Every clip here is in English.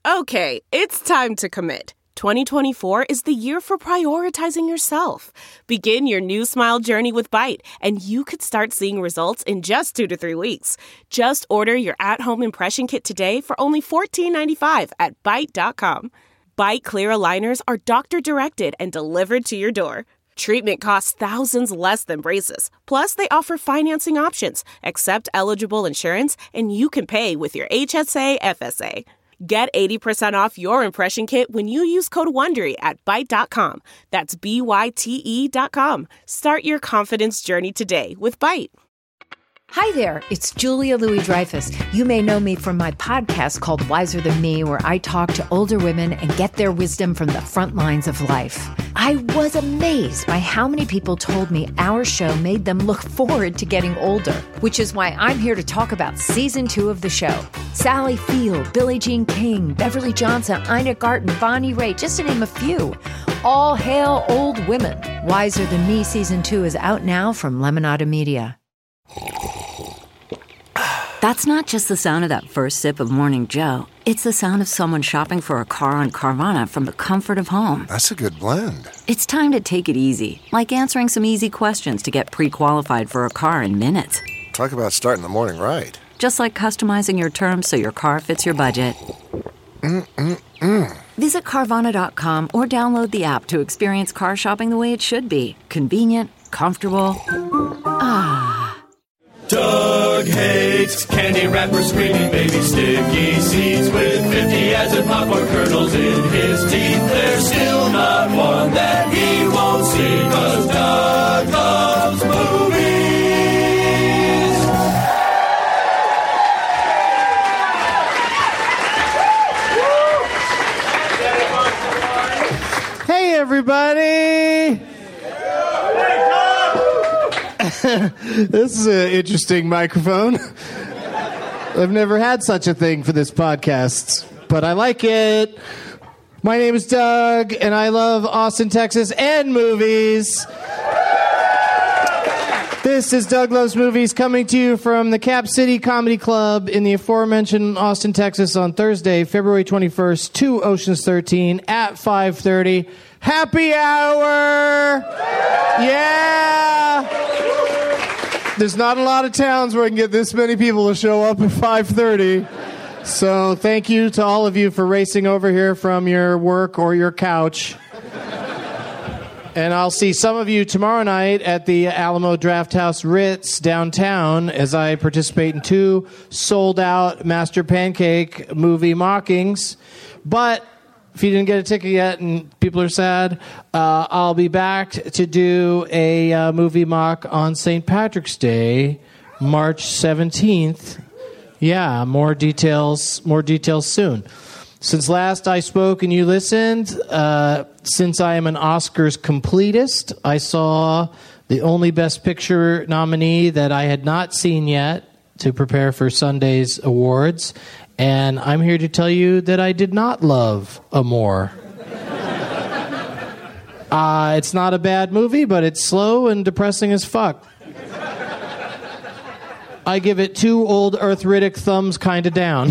Okay, it's time to commit. 2024 is the year for prioritizing yourself. Begin your new smile journey with Byte, and you could start seeing results in just 2 to 3 weeks. Just order your at-home impression kit today for only $14.95 at Byte.com. Byte Clear aligners are doctor-directed and delivered to your door. Treatment costs thousands less than braces. Plus, they offer financing options, accept eligible insurance, and you can pay with your HSA FSA. Get 80% off your impression kit when you use code WONDERY at Byte.com. That's BYTE.com. Start your confidence journey today with Byte. Hi there, it's Julia Louis-Dreyfus. You may know me from my podcast called Wiser Than Me, where I talk to older women and get their wisdom from the front lines of life. I was amazed by how many people told me our show made them look forward to getting older, which is why I'm here to talk about season 2 of the show. Sally Field, Billie Jean King, Beverly Johnson, Ina Garten, Bonnie Raitt, just to name a few. All hail old women. Wiser Than Me season 2 is out now from Lemonada Media. That's not just the sound of that first sip of Morning Joe. It's the sound of someone shopping for a car on Carvana from the comfort of home. That's a good blend. It's time to take it easy, like answering some easy questions to get pre-qualified for a car in minutes. Talk about starting the morning right. Just like customizing your terms so your car fits your budget. Visit Carvana.com or download the app to experience car shopping the way it should be. Convenient, comfortable. Doug hates candy wrappers, screaming baby sticky seeds with 50 acid popcorn kernels in his teeth. There's still not one that he won't see, 'cause Doug loves movies. Hey, everybody! This is an interesting microphone. I've never had such a thing for this podcast, but I like it. My name is Doug, and I love Austin, Texas, and movies. This is Doug Loves Movies, coming to you from the Cap City Comedy Club in the aforementioned Austin, Texas, on Thursday, February 21st, 2 Oceans 13 at 5:30. Happy hour! Yeah! There's not a lot of towns where I can get this many people to show up at 5:30. So thank you to all of you for racing over here from your work or your couch. And I'll see some of you tomorrow night at the Alamo Drafthouse Ritz downtown as I participate in 2 sold-out Master Pancake movie mockings. But if you didn't get a ticket yet and people are sad, I'll be back to do a movie mock on St. Patrick's Day, March 17th. Yeah, more details soon. Since last I spoke and you listened, since I am an Oscars completist, I saw the only Best Picture nominee that I had not seen yet to prepare for Sunday's awards. And I'm here to tell you that I did not love Amour. It's not a bad movie, but it's slow and depressing as fuck. I give it 2 old arthritic thumbs kind of down.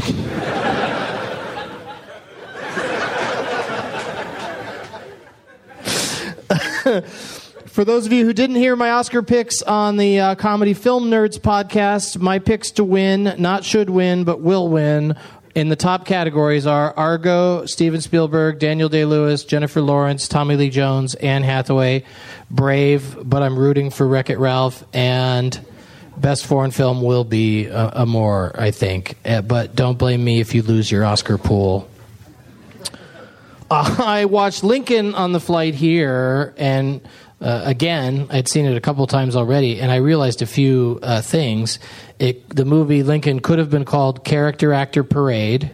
For those of you who didn't hear my Oscar picks on the Comedy Film Nerds podcast, my picks to win, not should win, but will win, in the top categories are Argo, Steven Spielberg, Daniel Day-Lewis, Jennifer Lawrence, Tommy Lee Jones, Anne Hathaway, Brave, but I'm rooting for Wreck-It Ralph, and Best Foreign Film will be Amour, I think. But don't blame me if you lose your Oscar pool. I watched Lincoln on the flight here, and again, I'd seen it a couple times already, and I realized a few things. The movie Lincoln could have been called Character Actor Parade.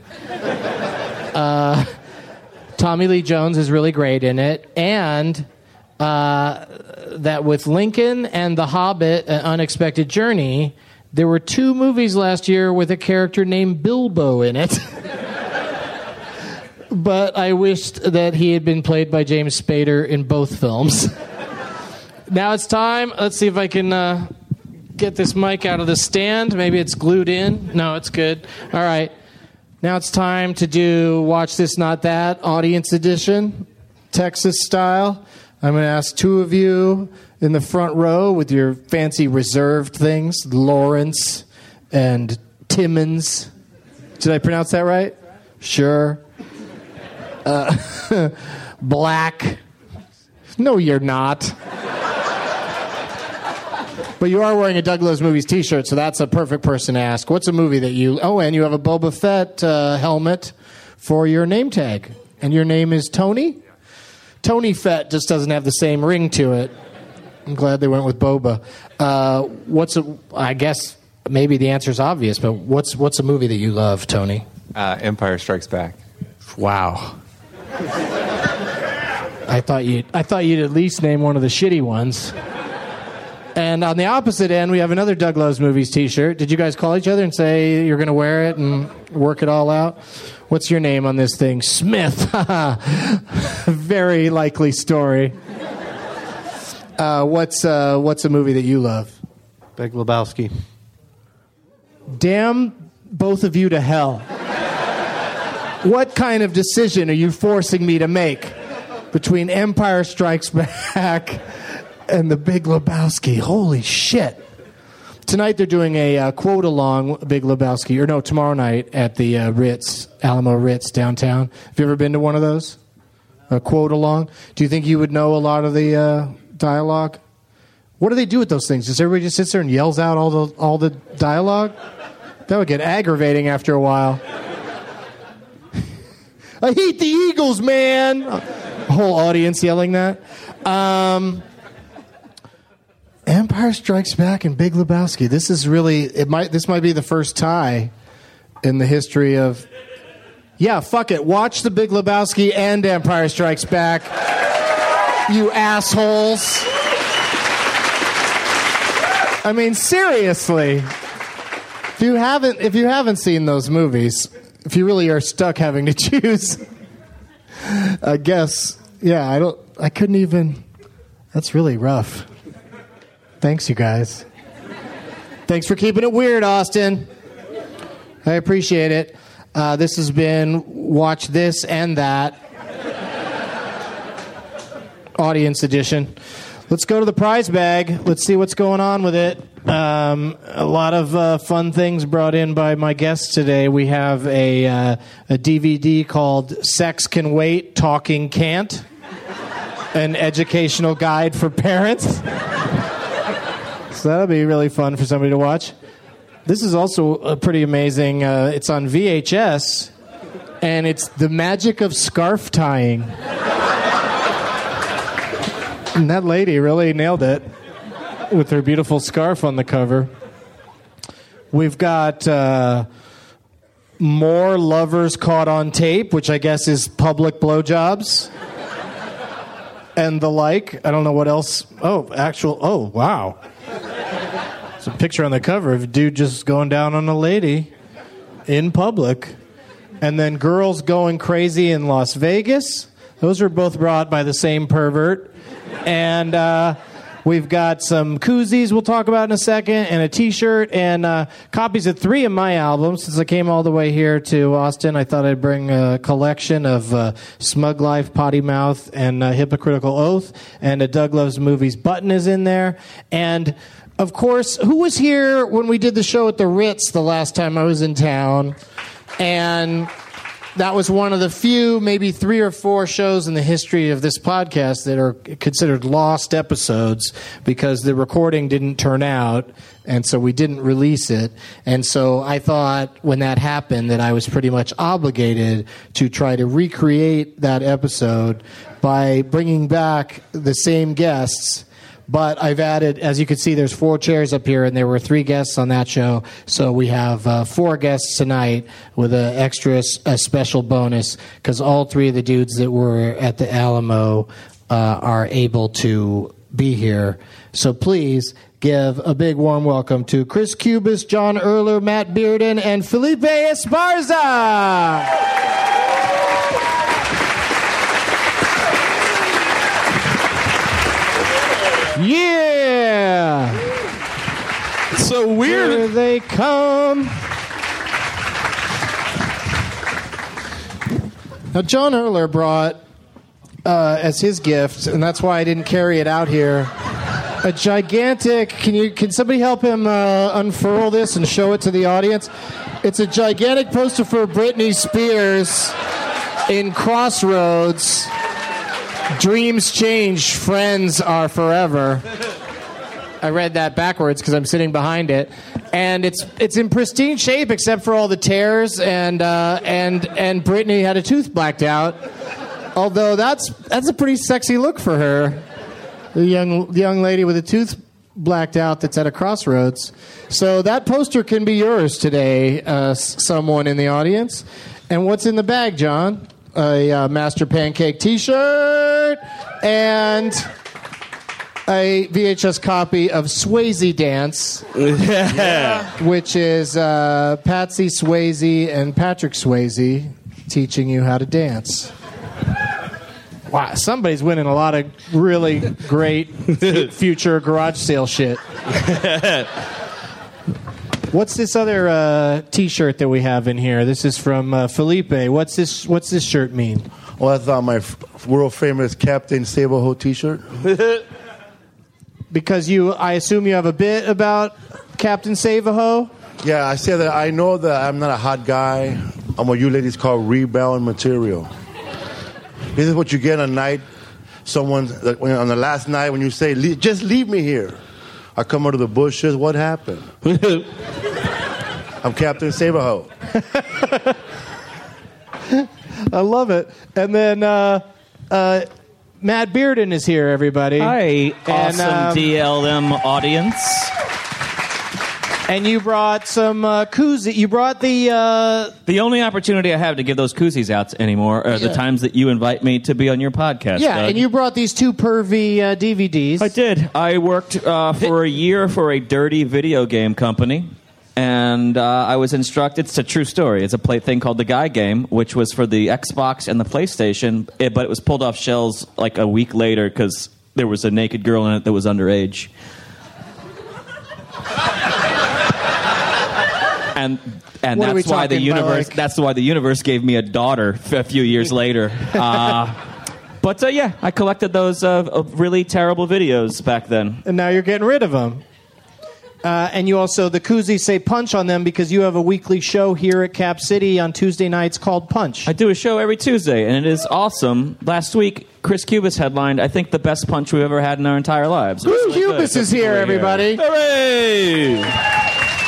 Tommy Lee Jones is really great in it, and that with Lincoln and The Hobbit, An Unexpected Journey, there were 2 movies last year with a character named Bilbo in it. But I wished that he had been played by James Spader in both films. Now it's time. Let's see if I can get this mic out of the stand. Maybe it's glued in. No, it's good. All right. Now it's time to do Watch This, Not That, Audience Edition, Texas style. I'm going to ask two of you in the front row with your fancy reserved things, Lawrence and Timmons. Did I pronounce that right? Sure. Black. No, you're not. But you are wearing a Doug Loves Movies t-shirt, so that's a perfect person to ask. What's a movie that you... Oh, and you have a Boba Fett helmet for your name tag. And your name is Tony? Tony Fett just doesn't have the same ring to it. I'm glad they went with Boba. I guess maybe the answer's obvious, but what's a movie that you love, Tony? Empire Strikes Back. Wow. I thought you'd at least name one of the shitty ones. And on the opposite end, we have another Doug Loves Movies t-shirt. Did you guys call each other and say you're going to wear it and work it all out? What's your name on this thing? Smith. Very likely story. What's a movie that you love? Big Lebowski. Damn both of you to hell. What kind of decision are you forcing me to make between Empire Strikes Back and The Big Lebowski? Holy shit. Tonight they're doing a quote-along Big Lebowski, or no, tomorrow night at the Ritz, Alamo Ritz downtown. Have you ever been to one of those? A quote-along? Do you think you would know a lot of the dialogue? What do they do with those things? Does everybody just sit there and yells out all the dialogue? That would get aggravating after a while. I hate the Eagles, man! A whole audience yelling that. Empire Strikes Back and Big Lebowski. This is really this might be the first tie in the history of. Yeah, fuck it. Watch The Big Lebowski and Empire Strikes Back. You assholes. I mean, seriously. If you haven't seen those movies, if you really are stuck having to choose, I guess, yeah, I couldn't even. That's really rough. Thanks, you guys. Thanks for keeping it weird, Austin. I appreciate it. This has been Watch This and That. Audience edition. Let's go to the prize bag. Let's see what's going on with it. A lot of fun things brought in by my guests today. We have a DVD called Sex Can Wait, Talking Can't. An educational guide for parents. So that'll be really fun for somebody to watch. This is also pretty amazing. It's on VHS, and it's The Magic of Scarf Tying. And that lady really nailed it with her beautiful scarf on the cover. We've got more lovers caught on tape, which I guess is public blowjobs. And the like. I don't know what else. Oh, wow. It's a picture on the cover of a dude just going down on a lady in public. And then girls going crazy in Las Vegas. Those are both brought by the same pervert. And we've got some koozies we'll talk about in a second, and a t-shirt, and copies of 3 of my albums. Since I came all the way here to Austin, I thought I'd bring a collection of Smug Life, Potty Mouth, and Hypocritical Oath, and a Doug Loves Movies button is in there. And, of course, who was here when we did the show at the Ritz the last time I was in town? And that was one of the few, maybe 3 or 4 shows in the history of this podcast that are considered lost episodes because the recording didn't turn out, and so we didn't release it. And so I thought when that happened that I was pretty much obligated to try to recreate that episode by bringing back the same guests. But I've added, as you can see, there's 4 chairs up here, and there were 3 guests on that show. So we have 4 guests tonight with a special bonus, because all 3 of the dudes that were at the Alamo are able to be here. So please give a big warm welcome to Chris Cubis, John Erler, Matt Bearden, and Felipe Esparza. Yeah! It's so weird. Here they come. Now, John Erler brought, as his gift, and that's why I didn't carry it out here, a gigantic... Can somebody help him unfurl this and show it to the audience? It's a gigantic poster for Britney Spears in Crossroads. Dreams change, friends are forever. I read that backwards because I'm sitting behind it, and it's in pristine shape except for all the tears, and Britney had a tooth blacked out. Although that's a pretty sexy look for her, the young lady with a tooth blacked out that's at a Crossroads. So that poster can be yours today, someone in the audience. And what's in the bag, John? A Master Pancake T-shirt and a VHS copy of Swayze Dance, which is Patsy Swayze and Patrick Swayze teaching you how to dance. Wow, somebody's winning a lot of really great future garage sale shit. What's this other T-shirt that we have in here? This is from Felipe. What's this shirt mean? Well, that's my world famous Captain Save-A-Ho T-shirt. Because I assume you have a bit about Captain Save-A-Ho? Yeah, I say that I know that I'm not a hot guy. I'm what you ladies call rebound material. This is what you get on a night. On the last night when you say, just leave me here. I come out of the bushes. What happened? I'm Captain Save-A-Ho. I love it. And then Matt Bearden is here, everybody. Hi, awesome DLM audience. And you brought some koozie. You brought the only opportunity I have to give those koozies out anymore are the times that you invite me to be on your podcast. Yeah, Doug. and you brought these two pervy DVDs. I did. I worked for a year for a dirty video game company, and I was instructed. It's a true story. It's a thing called the Guy Game, which was for the Xbox and the PlayStation, but it was pulled off shelves like a week later because there was a naked girl in it that was underage. And that's why the universe. That's why the universe gave me a daughter a few years later. But I collected those really terrible videos back then. And now you're getting rid of them. And you also, the koozies say Punch on them because you have a weekly show here at Cap City on Tuesday nights called Punch. I do a show every Tuesday, and it is awesome. Last week, Chris Cubis headlined, I think, the best punch we've ever had in our entire lives. Chris Cubis is here, everybody. Hooray!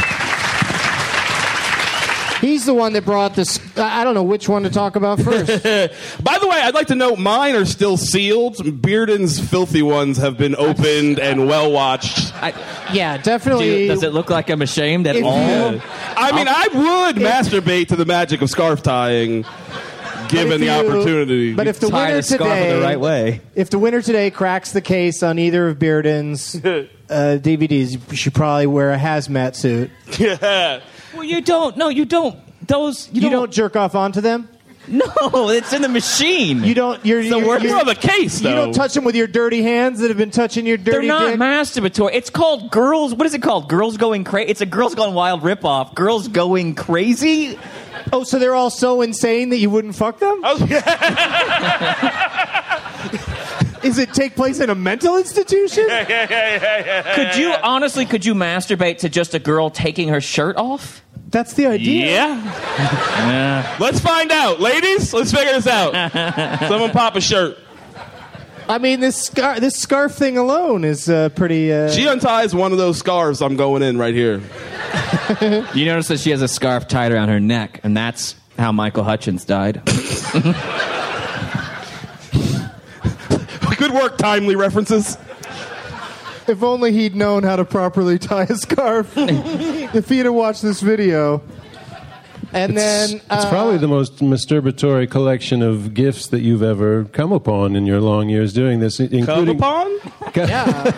He's the one that brought this. I don't know which one to talk about first. By the way, I'd like to note mine are still sealed. Bearden's filthy ones have been opened and well watched. Yeah, definitely. Does it look like I'm ashamed at all? I mean, I would masturbate to the magic of scarf tying, given the opportunity. But if the winner today, the right way. If the winner today cracks the case on either of Bearden's DVDs, you should probably wear a hazmat suit. Yeah. Well, you don't. No, you don't. You don't jerk off onto them? No, it's in the machine. You don't. You're more of a case, though. You don't touch them with your dirty hands that have been touching your dirty. They're not dick? masturbatory. It's called Girls. What is it called? Girls Going Crazy. It's a Girls Gone Wild ripoff. Girls Going Crazy. Oh, so they're all so insane that you wouldn't fuck them? Oh, Does it take place in a mental institution? Yeah. Could you masturbate to just a girl taking her shirt off? That's the idea. Yeah. Let's find out. Ladies, let's figure this out. Someone pop a shirt. I mean, this scarf thing alone is pretty... She unties one of those scarves. I'm going in right here. You notice that she has a scarf tied around her neck, and that's how Michael Hutchins died. Good work, timely references. If only he'd known how to properly tie a scarf. If he'd have watched this video. And then... it's probably the most masturbatory collection of gifts that you've ever come upon in your long years doing this. Including, come upon? Yeah.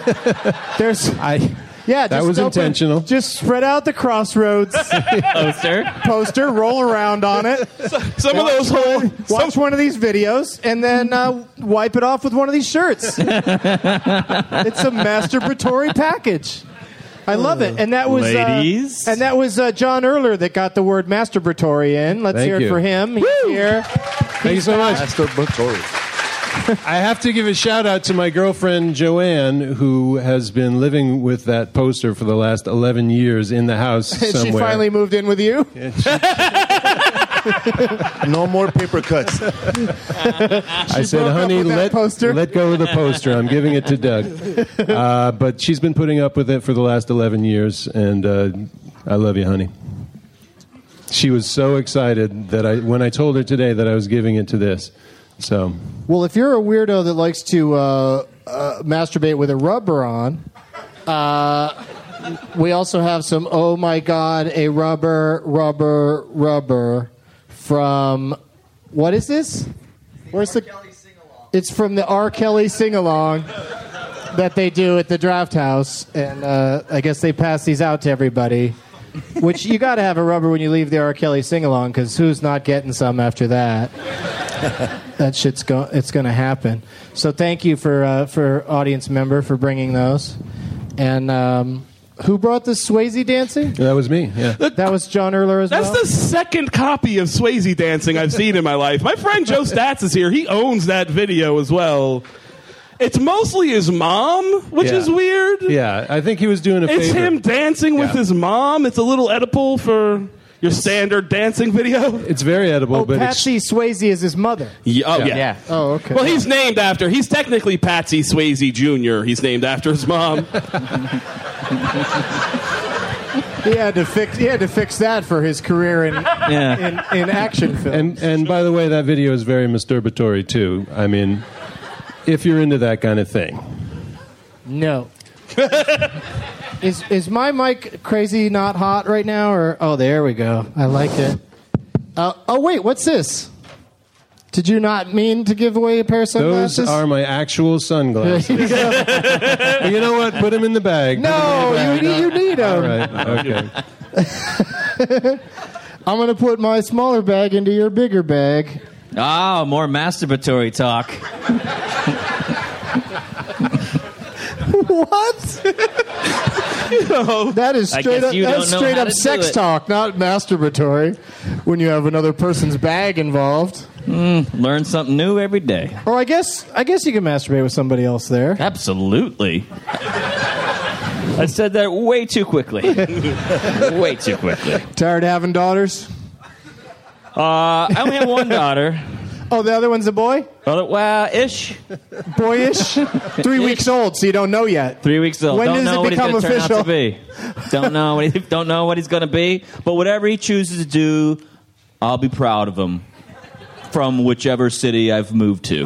That was intentional. Just spread out the Crossroads poster, roll around on it. Watch one of these videos, and then wipe it off with one of these shirts. It's a masturbatory package. I love it, and that was ladies, John Erler that got the word masturbatory in. Let's hear it for him. He's here. Thank you so much. Masturbatory. I have to give a shout out to my girlfriend Joanne, who has been living with that poster for the last 11 years in the house And somewhere. she finally moved in with you? No more paper cuts. I said, broke up honey, with that poster?" let go of the poster. I'm giving it to Doug. But she's been putting up with it for the last 11 years, and I love you, honey. She was so excited that when I told her today that I was giving it to this. So, Well, if you're a weirdo that likes to masturbate with a rubber on, we also have some, oh my God, a rubber from, what is this? Where's the... It's from the R. Kelly sing-along that they do at the Draft House, and I guess they pass these out to everybody. Which you got to have a rubber when you leave the R. Kelly sing-along, because who's not getting some after that? That shit's it's going to happen. So thank you for audience member for bringing those. And who brought the Swayze dancing? that was me, yeah. That was John Erler as That's well? the second copy of Swayze dancing I've seen in my life. My friend Joe Stats is here. He owns that video as well. It's mostly his mom, which is weird. Yeah, I think he was doing a favor. It's him dancing with his mom. It's a little Oedipal for your standard dancing video. It's very edible, Oh, but Patsy Swayze is his mother. Yeah. Oh, okay. Well, he's technically Patsy Swayze Jr. He's named after his mom. He had to fix that for his career in action films. And by the way, that video is very masturbatory too. I mean, if you're into that kind of thing. No. Is my mic crazy not hot right now? Or there we go. I like it. Wait, what's this? Did you not mean to give away a pair of sunglasses? Those are my actual sunglasses. You know what? Put them in the bag. No, you need them. All right. Okay. I'm going to put my smaller bag into your bigger bag. Ah, more masturbatory talk. What? That is straight up sex talk, not masturbatory. When you have another person's bag involved. Learn something new every day. Or I guess you can masturbate with somebody else there. Absolutely. I said that way too quickly. Way too quickly. Tired of having daughters? I only have one daughter. Oh, the other one's a boy? Well, ish. Boyish? 3 weeks old, so you don't know yet. 3 weeks old. When Don't does know it what he's become going to turn official? out to be. Don't know what he's going to be. But whatever he chooses to do, I'll be proud of him. From whichever city I've moved to.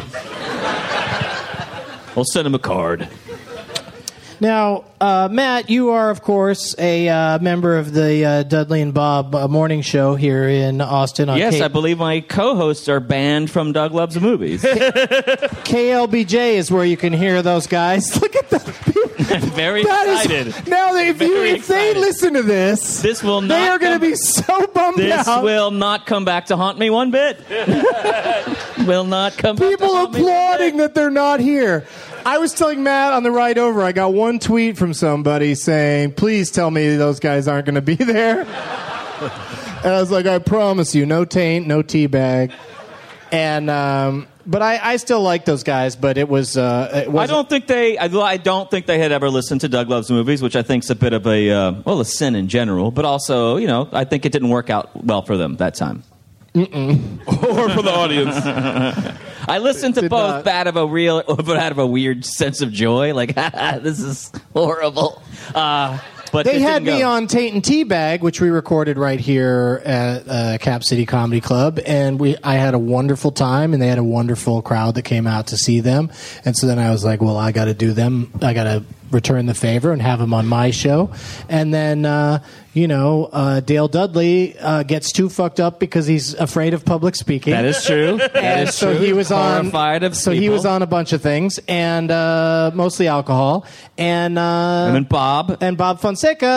I'll send him a card. Now, Matt, you are, of course, a member of the Dudley and Bob morning show here in Austin. On Yes, I believe my co-hosts are banned from Doug Loves Movies. KLBJ is where you can hear those guys. Look at them. Very excited. Now, if they listen to this, will not. They are going to be so bummed out. This will not come back to haunt me one bit. Will not come back People to haunt me one applauding that they're not here. I was telling Matt on the ride over, I got one tweet from somebody saying, please tell me those guys aren't going to be there. And I was like, I promise you, no taint, no teabag. And, but I still like those guys, but it was... I don't think they had ever listened to Doug Loves Movies, which I think is a bit of a sin in general, but also, I think it didn't work out well for them that time. Or for the audience. I listened to both, but out of a weird sense of joy. Like, this is horrible. But they had me on Taint and Teabag, which we recorded right here at Cap City Comedy Club, and I had a wonderful time, and they had a wonderful crowd that came out to see them. And so then I was like, well, I got to do them. I got to return the favor and have them on my show. And then, Dale Dudley gets too fucked up because he's afraid of public speaking. That is true. And so he was horrified of So he was on a bunch of things, and mostly alcohol. And then Bob Fonseca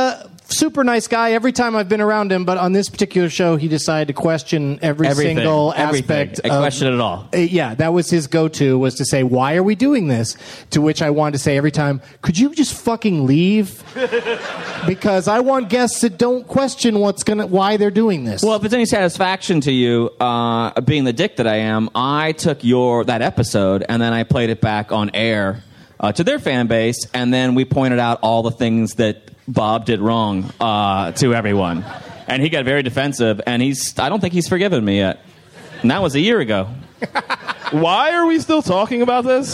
super nice guy every time I've been around him, but on this particular show, he decided to question every single aspect. I questioned it all. Yeah, that was his go-to, was to say, why are we doing this? To which I wanted to say every time, could you just fucking leave? Because I want guests that don't question why they're doing this. Well, if it's any satisfaction to you, being the dick that I am, I took that episode and then I played it back on air to their fan base, and then we pointed out all the things that Bob did wrong to everyone. And he got very defensive, and I don't think he's forgiven me yet. And that was a year ago. Why are we still talking about this?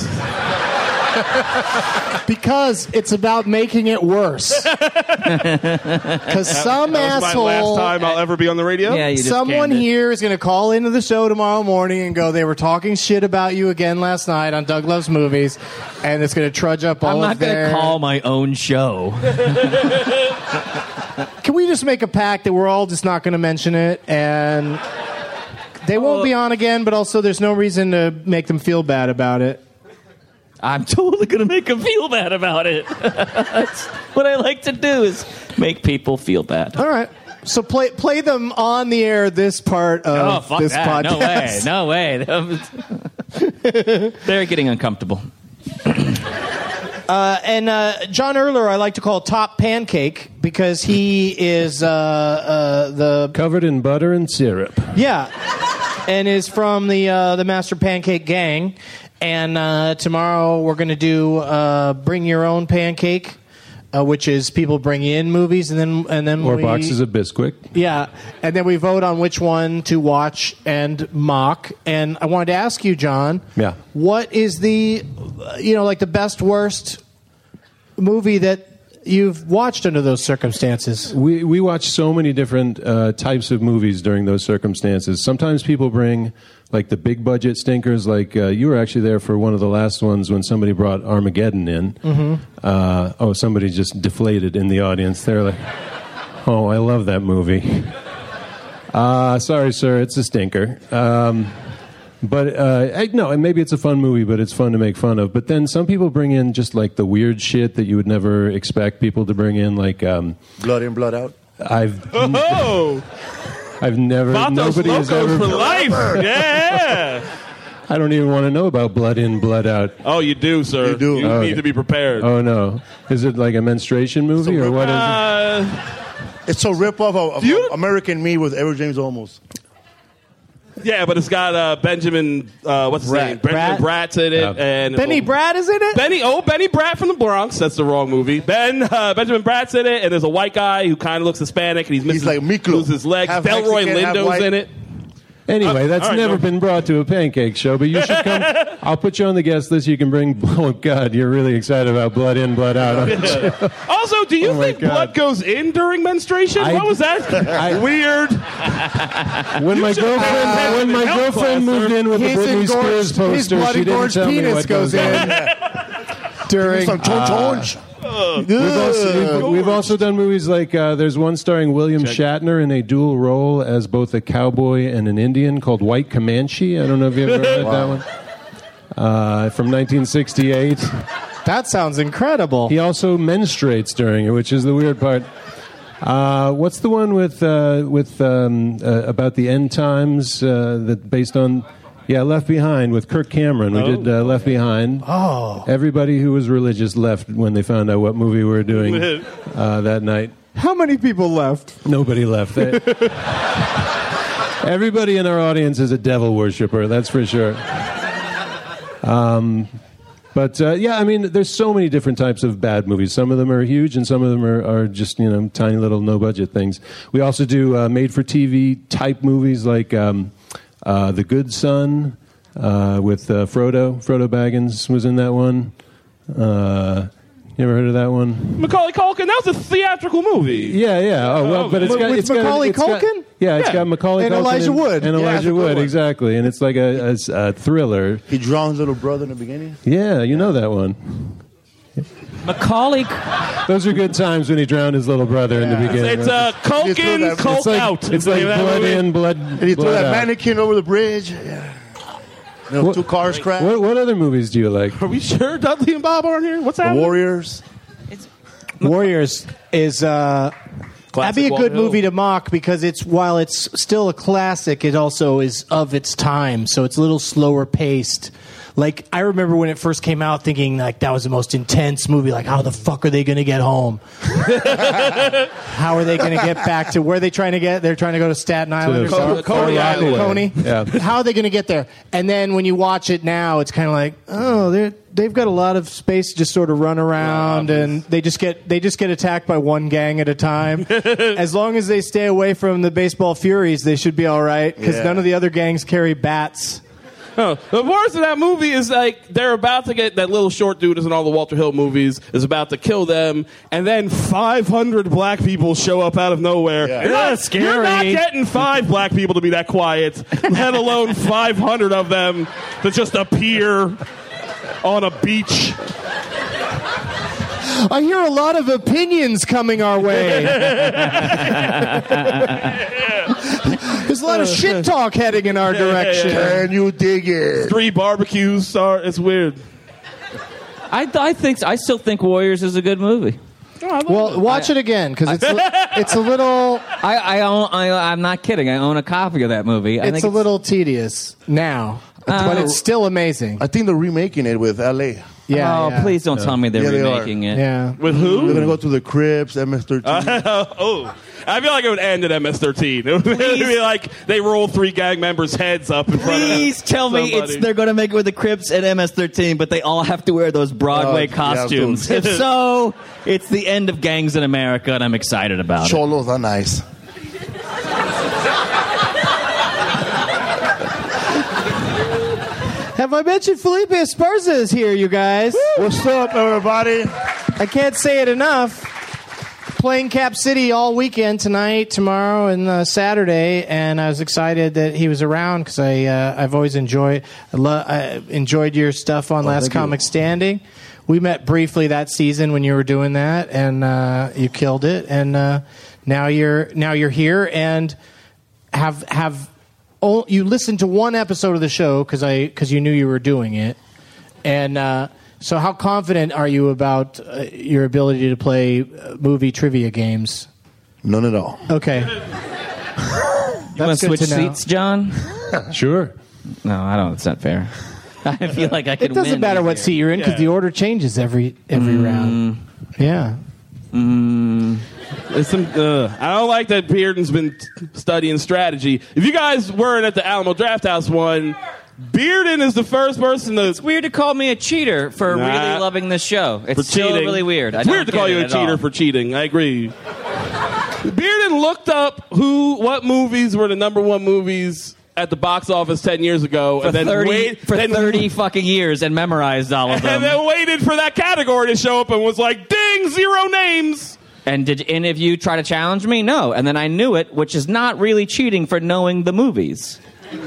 Because it's about making it worse. Because some that was asshole... my last time I'll ever be on the radio? Yeah, someone here is going to call into the show tomorrow morning and go, they were talking shit about you again last night on Doug Loves Movies, and it's going to trudge up all I'm of not going to call my own show. Can we just make a pact that we're all just not going to mention it, and they won't be on again, but also there's no reason to make them feel bad about it? I'm totally going to make them feel bad about it. That's what I like to do, is make people feel bad. All right. So play them on the air, this part of this podcast. No way. They're getting uncomfortable. And John Erler, I like to call Top Pancake, because he is the... Covered in butter and syrup. Yeah. And is from the Master Pancake Gang. And tomorrow we're going to do Bring Your Own Pancake, which is people bring in movies and then or boxes of Bisquick. Yeah, and then we vote on which one to watch and mock. And I wanted to ask you, John. Yeah. What is the the best worst movie that you've watched under those circumstances? We watch so many different types of movies during those circumstances. Sometimes people bring like the big budget stinkers, like you were actually there for one of the last ones when somebody brought Armageddon in. Mm-hmm. Somebody just deflated in the audience. They're like, oh, I love that movie. Sorry, sir, it's a stinker. But and maybe it's a fun movie, but it's fun to make fun of. But then some people bring in just like the weird shit that you would never expect people to bring in, like Blood In, Blood Out. I've never. Vatos nobody has ever for life. Yeah. I don't even want to know about Blood In, Blood Out. Oh, you do, sir. You do. You need to be prepared. Oh no, is it like a menstruation movie or what is it? It's a ripoff of American Me with Edward James Olmos. Yeah, but it's got Benjamin, what's his name? Benjamin Bratt's in it. And Benny Bratt is in it? Benny Bratt from the Bronx. That's the wrong movie. Benjamin Bratt's in it, and there's a white guy who kind of looks Hispanic, and he's like Miklo. loses his legs. Half Delroy Mexican, Lindo's in it. Anyway, that's all right, never been brought to a pancake show, but you should come. I'll put you on the guest list. You can bring. Oh God, you're really excited about Blood In, Blood Out, aren't you? Also, do you think blood goes in during menstruation? What was that? Weird. When my girlfriend moved in with a Britney Spears poster, she didn't tell me what goes in. During We've also done movies like there's one starring William Shatner in a dual role as both a cowboy and an Indian called White Comanche. I don't know if you've ever heard that one. From 1968. That sounds incredible. He also menstruates during it, which is the weird part. What's the one with about the end times that based on... Yeah, Left Behind with Kirk Cameron. We did Left Behind. Oh. Everybody who was religious left when they found out what movie we were doing that night. How many people left? Nobody left. Everybody in our audience is a devil worshiper, that's for sure. But I mean, there's so many different types of bad movies. Some of them are huge, and some of them are just tiny little no-budget things. We also do made-for-TV type movies like... The Good Son with Frodo. Frodo Baggins was in that one. You ever heard of that one? Macaulay Culkin. That was a theatrical movie. Yeah. Oh well, but it's got Macaulay Culkin. It's got Macaulay Culkin Elijah Wood. and Elijah Wood, exactly. And it's like a thriller. He drowns little brother in the beginning. Yeah, you know that one. Macaulay. Those are good times when he drowned his little brother in the beginning. It's Culkin, Culk out. It's like Blood In, Blood Out. And he threw that mannequin over the bridge. Yeah. Two cars crashed. What other movies do you like? Are we sure Dudley and Bob aren't here? What's happening? The Warriors. Warriors is that'd be a good movie to mock because while it's still a classic, it also is of its time, so it's a little slower paced. Like, I remember when it first came out thinking, like, that was the most intense movie. Like, how the fuck are they going to get home? How are they going to get back to where are they trying to get? They're trying to go to Staten Island or something? Coney Island. Coney? Yeah. How are they going to get there? And then when you watch it now, it's kind of like, oh, they've got a lot of space to just sort of run around, and they just get attacked by one gang at a time. As long as they stay away from the baseball furies, they should be all right, because none of the other gangs carry bats. Oh, the worst of that movie is like they're about to get that little short dude is in all the Walter Hill movies is about to kill them, and then 500 black people show up out of nowhere. Yeah. You're not Scary. You're not getting 5 black people to be that quiet, let alone 500 of them to just appear on a beach. I hear a lot of opinions coming our way. There's a lot of shit talk heading in our direction. Can you dig it? 3 barbecues. It's weird. I still think Warriors is a good movie. Well, watch it again because it's a little. I'm not kidding. I own a copy of that movie. It's a little tedious now, but it's still amazing. I think they're remaking it with L.A. Yeah. Please don't tell me they're remaking it. Yeah. With who? They're going to go to the Crips, MS-13. I feel like it would end at MS-13. It would be like they roll 3 gang members' heads up in front of Please tell me they're going to make it with the Crips and MS-13, but they all have to wear those Broadway costumes. Yeah, if so, it's the end of gangs in America, and I'm excited about it. Cholos are nice. Have I mentioned Felipe Esparza is here, you guys? What's up, everybody? I can't say it enough. Playing Cap City all weekend, tonight, tomorrow, and Saturday, and I was excited that he was around because I've always enjoyed your stuff on Last Comic Standing. We met briefly that season when you were doing that, and you killed it. And now you're here and have. You listened to one episode of the show because you knew you were doing it, and so how confident are you about your ability to play movie trivia games? None at all. Okay. You want to switch seats, John? Sure. No, I don't. It's not fair. I feel like I could. It doesn't matter what seat you're in because the order changes every round. Yeah. There's some. I don't like that Bearden's been studying strategy. If you guys weren't at the Alamo Drafthouse one, Bearden is the first person to. It's weird to call me a cheater for really loving this show. It's still cheating. really weird. It's weird to call you a cheater for cheating. I agree. Bearden looked up what movies were the number 1 movies at the box office 10 years ago, for and then 30 fucking years, and memorized all of them, and then waited for that category to show up, and was like, "Ding, 0 names." And did any of you try to challenge me? No. And then I knew it, which is not really cheating for knowing the movies.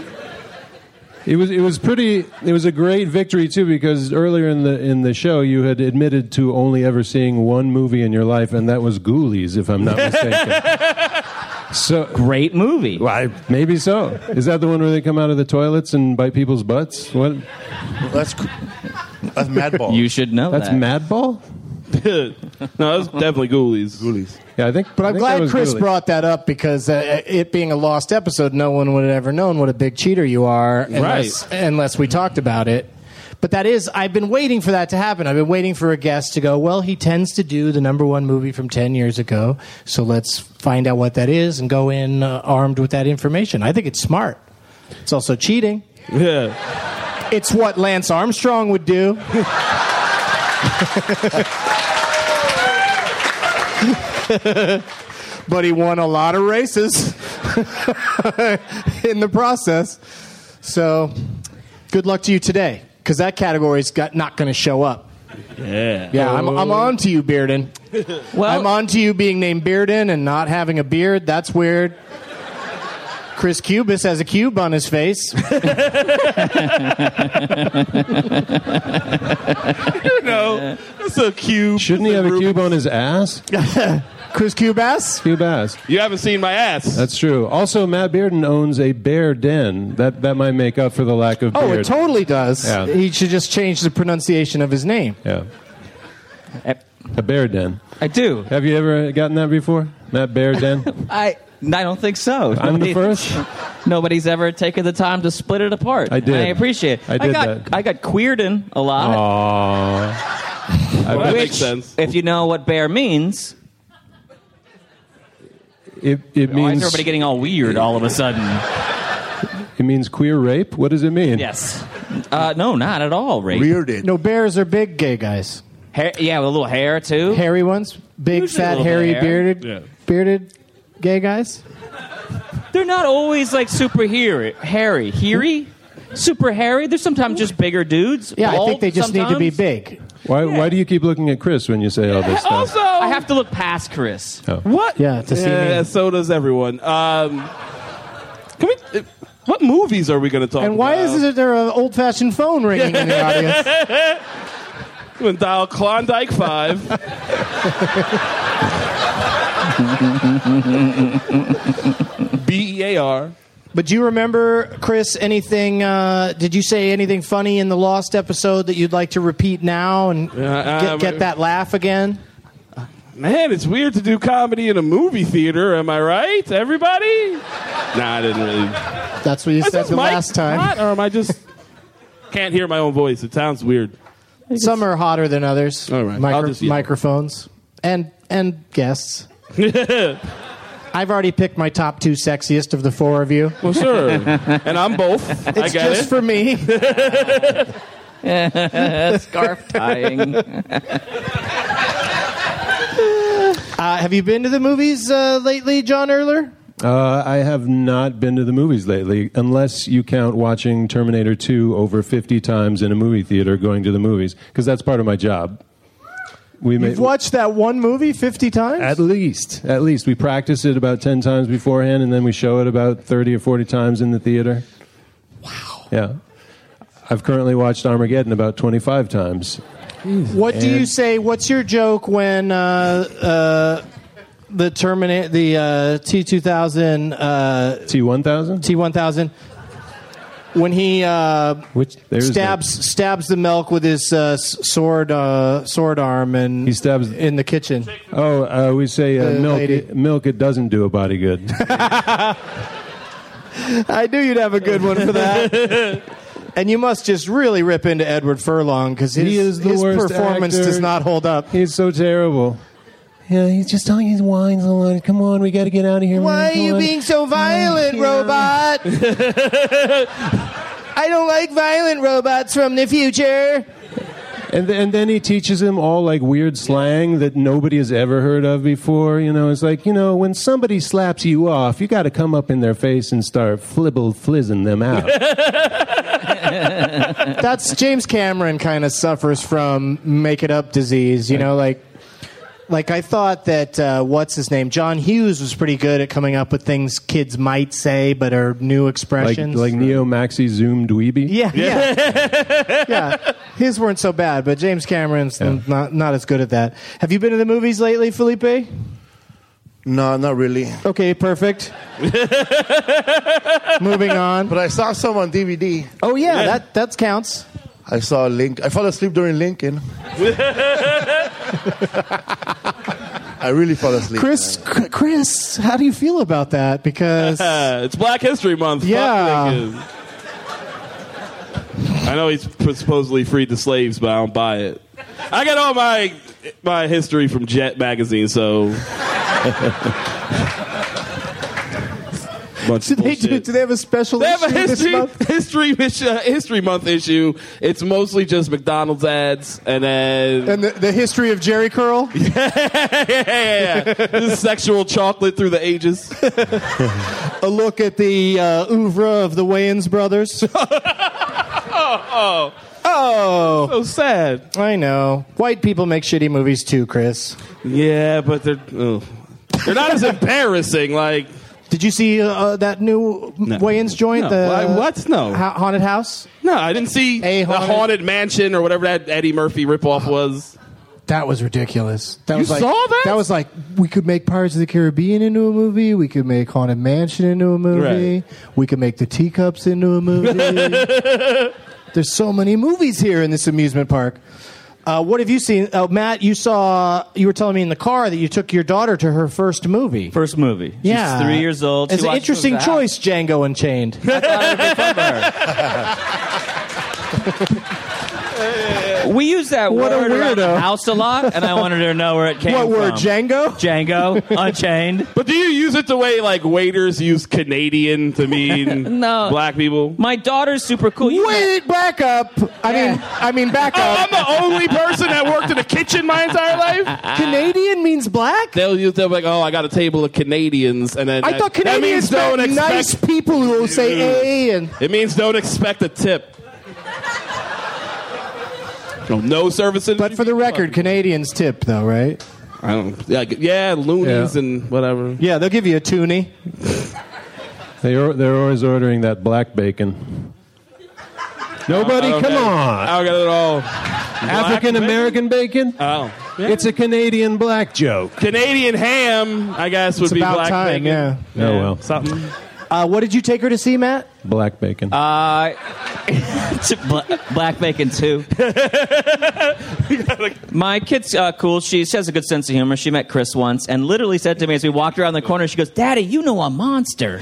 It was a great victory too, because earlier in the show you had admitted to only ever seeing one movie in your life, and that was Ghoulies, if I'm not mistaken. So great movie. Well, maybe so. Is that the one where they come out of the toilets and bite people's butts? What? That's Madball. You should know That's that. Madball? No, that's definitely Ghoulies. Yeah, I think. But I'm glad Chris brought that up because it being a lost episode, no one would have ever known what a big cheater you are unless we talked about it. But I've been waiting for that to happen. I've been waiting for a guest to go, well, he tends to do the number 1 movie from 10 years ago, so let's find out what that is and go in armed with that information. I think it's smart. It's also cheating. Yeah. It's what Lance Armstrong would do. But he won a lot of races in the process. So good luck to you today, because that category's not going to show up. Yeah. I'm on to you, Bearden. Well, I'm on to you being named Bearden and not having a beard. That's weird. Chris Cubis has a cube on his face. It's a cube. Shouldn't he have a cube on his ass? Chris Cubas? Cubas. You haven't seen my ass. That's true. Also, Matt Bearden owns a bear den. That might make up for the lack of beard. Oh, it totally does. Yeah. He should just change the pronunciation of his name. Yeah. A bear den. I do. Have you ever gotten that before? That bear den? I don't think so. I'm the first. Nobody's ever taken the time to split it apart. I did. I appreciate it. I got queered in a lot. Aww. Well, that makes sense. If you know what bear means, it why means... is everybody getting all weird all of a sudden? It means queer rape? What does it mean? Yes. No, not at all. Rape. Reared. No, bears are big gay guys. Yeah, with a little hair too. Hairy ones, big, Usually a fat, little hairy, bit of hair. bearded gay guys. They're not always like super hairy, super hairy. They're sometimes just bigger dudes. Yeah, I think bald they just need to be sometimes. big. Why do you keep looking at Chris when you say all this stuff? Also, I have to look past Chris. Oh. what? Yeah, to see Yeah, me. so does everyone. Can we? What movies are we going to talk about? And why is there an old-fashioned phone ringing in the audience? I'm going to dial Klondike 5. BEAR. But do you remember, Chris, anything, did you say anything funny in the Lost episode that you'd like to repeat now and get that laugh again? Man, it's weird to do comedy in a movie theater. Am I right, everybody? Nah, I didn't really. That's what you said the last time. Hot, or am I just can't hear my own voice? It sounds weird. Some are hotter than others. All right, I'll just yell. Microphones and guests. I've already picked my top 2 sexiest of the 4 of you. Well, sure. And I'm both. It's I get just it. for me. Scarf tying. Have you been to the movies lately, John Erler? I have not been to the movies lately, unless you count watching Terminator 2 over 50 times in a movie theater going to the movies, because that's part of my job. You've watched that one movie 50 times? At least. We practice it about 10 times beforehand, and then we show it about 30 or 40 times in the theater. Wow. Yeah. I've currently watched Armageddon about 25 times. What do you say? What's your joke when the T2000 T1000 when he stabs the milk with his sword arm and he stabs in the kitchen. We say milk it doesn't do a body good. I knew you'd have a good one for that. And you must just really rip into Edward Furlong because his performance actor. does not hold up. He's so terrible. Yeah, he's just telling his whines a lot. Come on, we got to get out of here. Why are you being so violent, robot? I don't like violent robots from the future. And then he teaches him all like weird slang that nobody has ever heard of before. You know, it's like, when somebody slaps you off, you got to come up in their face and start flizzing them out. That's James Cameron kind of suffers from make-it-up disease, like I thought that, what's his name? John Hughes was pretty good at coming up with things kids might say but are new expressions. Like Neo Maxi Zoom Dweeby? Yeah. His weren't so bad, but James Cameron's not as good at that. Have you been to the movies lately, Felipe? No, not really. Okay, perfect. Moving on. But I saw some on DVD. Oh, yeah. That counts. I saw Link. I fell asleep during Lincoln. I really fell asleep. Chris, how do you feel about that? Because it's Black History Month. Yeah. Fuck I know he's supposedly freed the slaves, but I don't buy it. I got all my history from Jet magazine, so. Do they have a special issue? They have a history month issue. It's mostly just McDonald's ads, and the history of Jerry Curl. yeah. This sexual chocolate through the ages. A look at the oeuvre of the Wayans brothers. Oh, so sad. I know. White people make shitty movies too, Chris. Yeah, but they're not as embarrassing. Like, did you see that new Wayans joint? No. What? No. Haunted House? No, I didn't see the Haunted Mansion or whatever that Eddie Murphy ripoff was. That was ridiculous. You saw that? That was like, we could make Pirates of the Caribbean into a movie. We could make Haunted Mansion into a movie. Right. We could make the Teacups into a movie. There's so many movies here in this amusement park. What have you seen? Matt, you were telling me in the car that you took your daughter to her first movie. She's 3 years old. It's an interesting choice, Django Unchained. I thought it would be fun for her. We use that word around the house a lot, and I wanted her to know where it came from. What word, Django? Django, Unchained. But do you use it the way like waiters use Canadian to mean No. black people? My daughter's super cool. Wait, back up. I mean, back Oh, up. I'm the only person that worked in a kitchen my entire life? Canadian means black? They'll be like, oh, I got a table of Canadians. And then I thought that means Canadians meant nice people who will say A and... It means don't expect a tip. No service. But for the record, Canadians tip, though, right? I don't. Yeah, loonies and whatever. Yeah, they'll give you a toonie. They're always ordering that black bacon. Nobody, come on. I don't get it all. African American bacon? Oh. Yeah. It's a Canadian black joke. Canadian ham, I guess, would be about black time, bacon. Yeah. Oh, well. Something. What did you take her to see, Matt? Black bacon. Black bacon too. My kid's cool. She has a good sense of humor. She met Chris once and literally said to me as we walked around the corner, she goes, "Daddy, you know a monster,"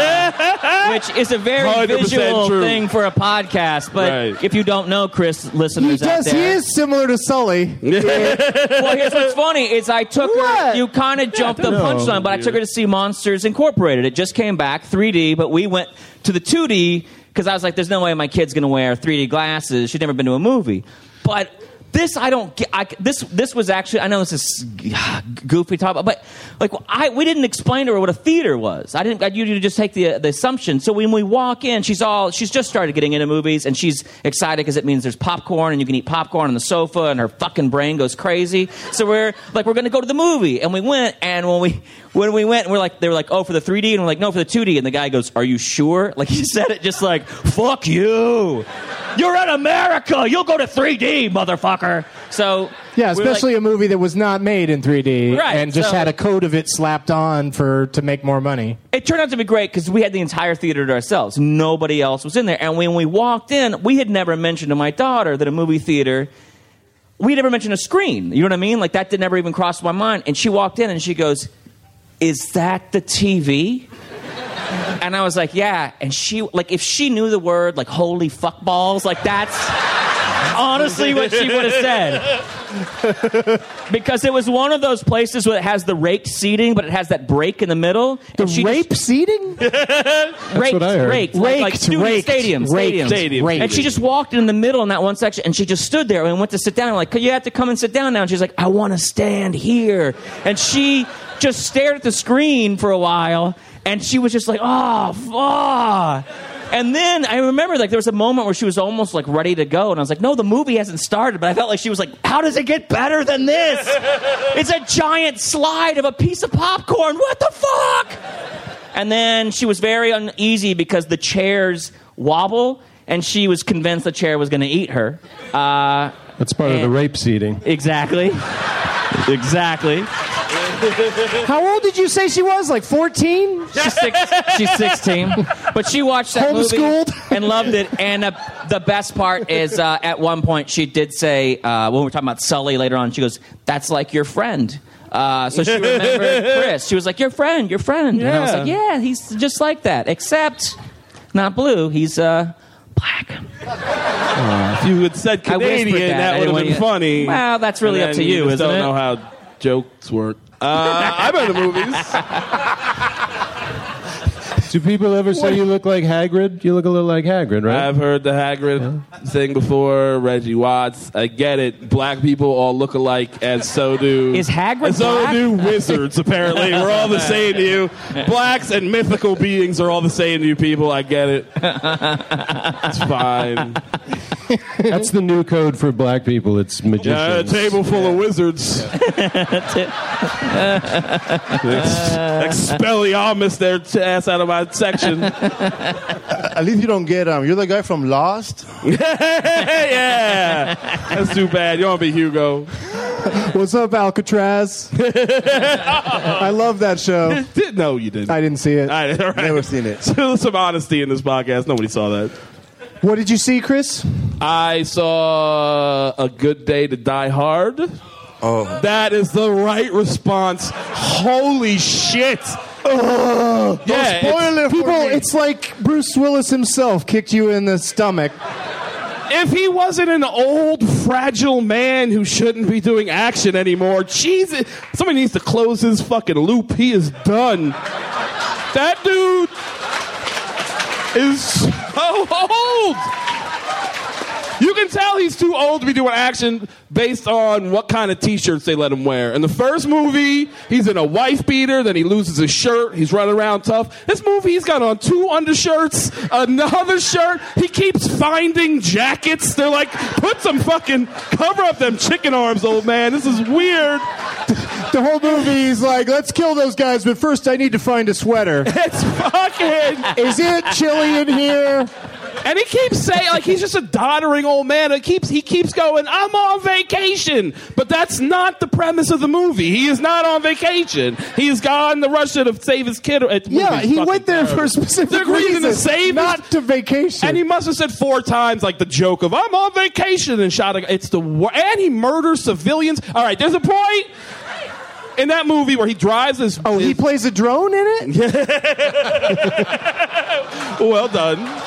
which is a very visual true. thing for a podcast. But if you don't know Chris, listeners out there, He is similar to Sully. Well, here's what's funny is I took her. You kind of jumped the punchline, but I took her to see Monsters Incorporated. It just came back 3D, but we went to the 2D because I was like, "There's no way my kid's going to wear 3D glasses. She'd never been to a movie." But this I don't get. This was actually, I know this is goofy talk, but like we didn't explain to her what a theater was. I you to just take the assumption. So when we walk in, she's just started getting into movies, and she's excited because it means there's popcorn and you can eat popcorn on the sofa, and her fucking brain goes crazy. So we're going to go to the movie, and we went, and when we went, they were like, "Oh, for the 3D," and we're like, "No, for the 2D." And the guy goes, "Are you sure?" Like he said it just like, "Fuck you. You're in America. You'll go to 3D, motherfucker." So yeah, especially a movie that was not made in 3D and just had a coat of it slapped on to make more money. It turned out to be great because we had the entire theater to ourselves. Nobody else was in there. And when we walked in, we had never mentioned to my daughter that a movie theater, we had never mentioned a screen. You know what I mean? Like that never even crossed my mind. And she walked in and she goes, "Is that the TV?" And I was like, "Yeah." And she, like, if she knew the word, like, "holy fuck balls," like, that's honestly what she would have said. Because it was one of those places where it has the raked seating, but it has that break in the middle. The rape seating? Raked, what I heard. raked. Like stadiums. And she just walked in the middle in that one section, and she just stood there and went to sit down. I'm like, "You have to come and sit down now." And she's like, "I want to stand here." And she just stared at the screen for a while. And she was just like, "Oh, fuck." And then I remember, like, there was a moment where she was almost, like, ready to go. And I was like, "No, the movie hasn't started." But I felt like she was like, "How does it get better than this? It's a giant slide of a piece of popcorn. What the fuck?" And then she was very uneasy because the chairs wobble. And she was convinced the chair was going to eat her. That's part of the rape seating. Exactly. Exactly. How old did you say she was? Like 14? She's 16. But she watched that movie and loved it. And the best part is at one point she did say, when we were talking about Sully later on, she goes, "That's like your friend." So she remembered Chris. She was like, your friend. Yeah. And I was like, "Yeah, he's just like that. Except not blue. He's black." If you had said Canadian, that would have been funny. Well, that's really up to you, isn't it? Don't know how jokes work. I've been to movies. Do people ever say you look like Hagrid? You look a little like Hagrid, right? I've heard the Hagrid thing before. Reggie Watts. I get it. Black people all look alike, and so do... Is Hagrid and so black? do wizards, apparently. We're all the same to you. Blacks and mythical beings are all the same to you people. I get it. It's fine. That's the new code for black people. It's magicians. Yeah, a table full of wizards. Expelliarmus their ass out of my section. At least you don't get you're the guy from Lost? Yeah. That's too bad. You don't be Hugo. What's up, Alcatraz? I love that show. No, you didn't. I didn't see it. Never seen it. Some honesty in this podcast. Nobody saw that. What did you see, Chris? I saw A Good Day to Die Hard. Oh. That is the right response. Holy shit. Yeah, spoil it for people. me. It's like Bruce Willis himself kicked you in the stomach. If he wasn't an old, fragile man who shouldn't be doing action anymore, Jesus, somebody needs to close his fucking loop. He is done. That dude is so old. You can tell he's too old to be doing action based on what kind of t-shirts they let him wear. In the first movie, he's in a wife beater, then he loses his shirt, he's running around tough. This movie, he's got on 2 undershirts, another shirt. He keeps finding jackets. They're like, put some fucking, cover up them chicken arms, old man. This is weird. The whole movie, he's like, let's kill those guys, but first I need to find a sweater. It's fucking... Is it chilly in here? And he keeps saying, like, he's just a doddering old man. He keeps going, I'm on vacation. But that's not the premise of the movie. He is not on vacation. He has gone to Russia to save his kid. Yeah, he went there for a specific reason to save not to vacation. And he must have said 4 times, like, the joke of, I'm on vacation, and shot a... And he murders civilians. All right, there's a point in that movie where he drives his... Oh, he plays a drone in it? Well done.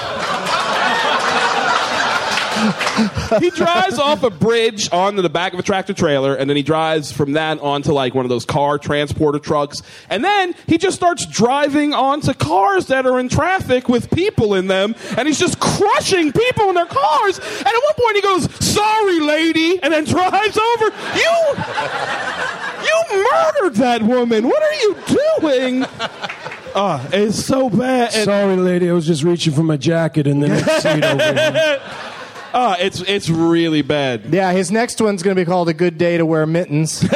He drives off a bridge onto the back of a tractor trailer, and then he drives from that onto like one of those car transporter trucks, and then he just starts driving onto cars that are in traffic with people in them, and he's just crushing people in their cars. And at one point he goes, "Sorry, lady," and then drives over. You murdered that woman. What are you doing? It's so bad. Sorry, lady. I was just reaching for my jacket in the next seat over here. It's really bad. Yeah, his next one's going to be called A Good Day to Wear Mittens. They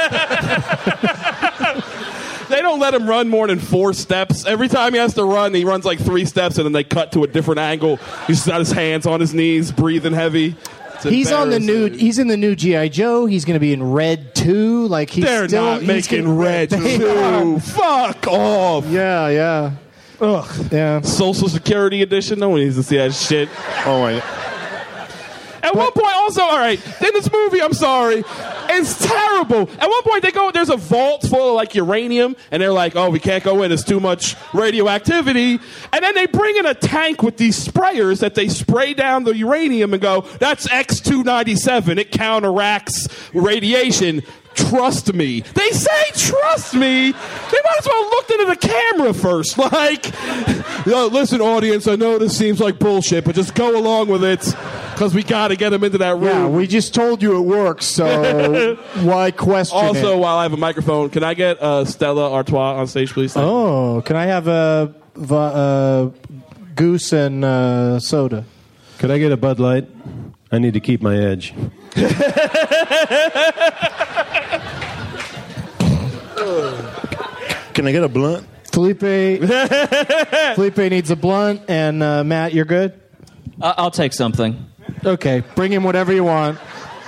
don't let him run more than 4 steps. Every time he has to run, he runs like 3 steps, and then they cut to a different angle. He's got his hands on his knees, breathing heavy. He's in the new G.I. Joe. He's going to be in Red 2. Like They're not making Red 2. Fuck off. Yeah. Ugh. Yeah. Social Security edition. No one needs to see that shit. Oh my. At one point, also, all right, in this movie, I'm sorry, it's terrible. At one point, there's a vault full of, like, uranium, and they're like, oh, we can't go in, there's too much radioactivity. And then they bring in a tank with these sprayers that they spray down the uranium and go, that's X-297, it counteracts radiation. Trust me. They say trust me. They might as well have looked into the camera first. Like, listen, audience, I know this seems like bullshit, but just go along with it because we got to get him into that room. Yeah, we just told you it works, so why question it? Also, while I have a microphone, can I get Stella Artois on stage, please? Oh, can I have a goose and soda? Could I get a Bud Light? I need to keep my edge. Can I get a blunt? Felipe needs a blunt, and Matt, you're good? I'll take something. Okay, bring him whatever you want.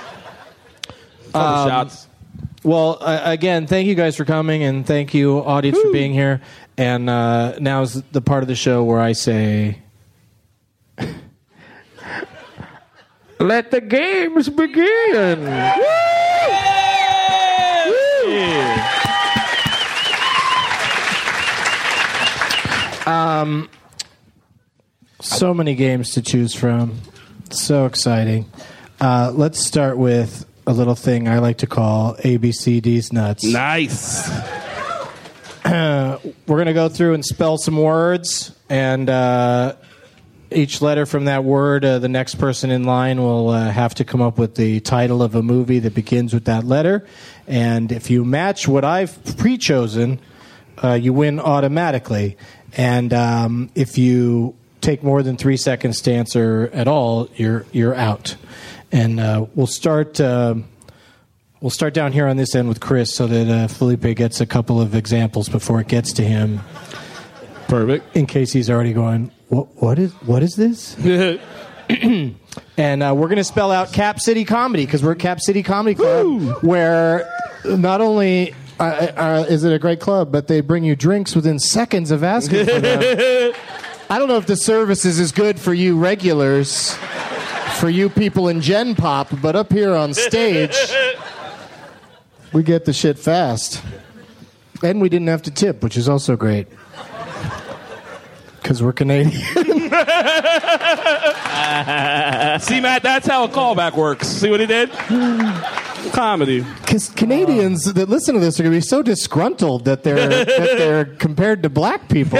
Shots. Well, again, thank you guys for coming, and thank you, audience, for being here. And now's the part of the show where I say, let the games begin. So many games to choose from. So exciting. Let's start with a little thing I like to call ABCD's Nuts. Nice. We're going to go through and spell some words, and each letter from that word, the next person in line will have to come up with the title of a movie that begins with that letter. And if you match what I've pre-chosen, you win automatically. And if you take more than 3 seconds to answer at all, you're out. And we'll start down here on this end with Chris, so that Felipe gets a couple of examples before it gets to him. Perfect. In case he's already going, what is this? And we're going to spell out Cap City Comedy, because we're at Cap City Comedy Club, where not only is it a great club, but they bring you drinks within seconds of asking for them. I don't know if the service is as good for you regulars. for you people in Gen Pop, but up here on stage, we get the shit fast. And we didn't have to tip, which is also great. Because we're Canadian. See, Matt, that's how a callback works. See what he did? Comedy. Because Canadians that listen to this are going to be so disgruntled that they're compared to black people.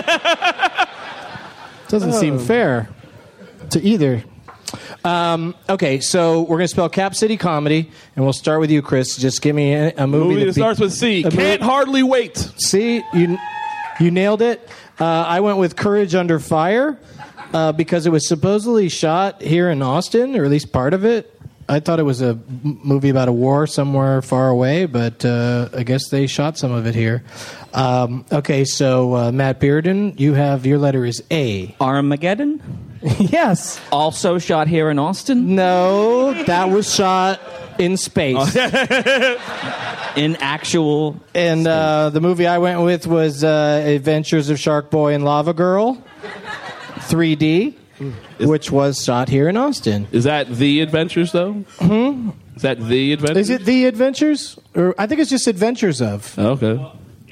Doesn't seem fair to either. Okay, so we're going to spell Cap City Comedy, and we'll start with you, Chris. Just give me a movie that starts with C. Can't hardly wait. See, you nailed it. I went with Courage Under Fire because it was supposedly shot here in Austin, or at least part of it. I thought it was a movie about a war somewhere far away, but I guess they shot some of it here. Okay, so Matt Bearden, your letter is A. Armageddon? Yes. Also shot here in Austin? No, that was shot in space. In actual... And the movie I went with was Adventures of Shark Boy and Lava Girl, 3D. Which was shot here in Austin. Is that The Adventures, though? Hmm? Is that The Adventures? Is it The Adventures? Or I think it's just Adventures of. Okay.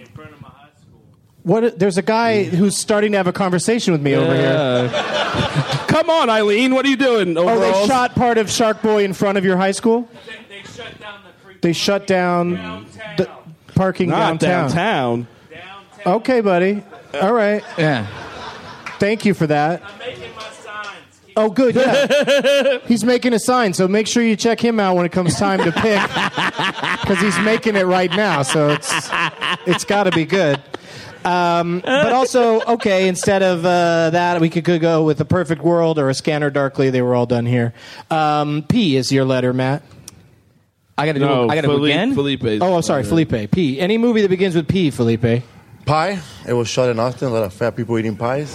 What? There's a guy who's starting to have a conversation with me over here. Come on, Eileen. What are you doing? Oh, Overalls? they shot part of Shark Boy in front of your high school? They shut down the parking Not downtown. Okay, buddy. All right. Yeah. Thank you for that. Oh, good, yeah. He's making a sign, so make sure you check him out when it comes time to pick, because he's making it right now, so it's got to be good. But also, okay, instead of that, we could go with A Perfect World or A Scanner Darkly. They were all done here. P is your letter, Matt. I got to go again? Felipe. Oh, I'm sorry, Felipe. P. Any movie that begins with P, Felipe. Pie. It was shot in Austin. A lot of fat people eating pies.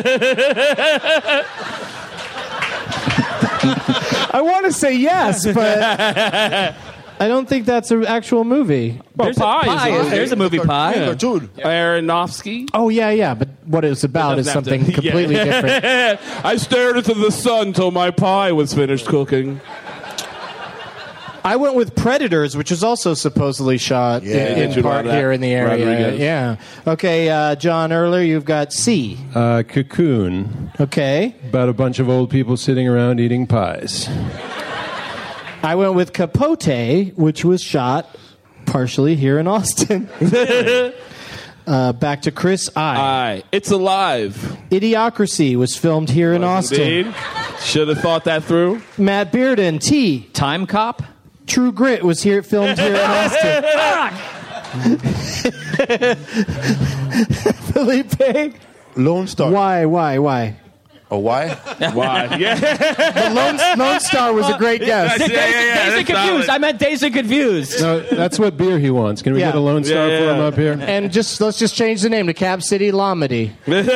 I want to say yes, but I don't think that's an actual movie. Well, There's a movie Pie. Yeah. Cartoon. Aronofsky. Oh, yeah, but what it's about is something completely different. I stared into the sun till my pie was finished cooking. I went with Predators, which is also supposedly shot in part here in the area. Rodriguez. Yeah. Okay, John Earler, you've got C. Cocoon. Okay. About a bunch of old people sitting around eating pies. I went with Capote, which was shot partially here in Austin. Back to Chris. I. It's Alive. Idiocracy was filmed here in Austin. Indeed. Should have thought that through. Matt Bearden. T. Time Cop? True Grit was filmed here in Austin. Felipe? Lone Star. Why? Oh, why? Why? Yeah. The Lone Star was a great guess. Dazed and Confused. I meant Dazed and Confused. No, that's what beer he wants. Can we get a Lone Star for him up here? And let's just change the name to Cap City Lomedy.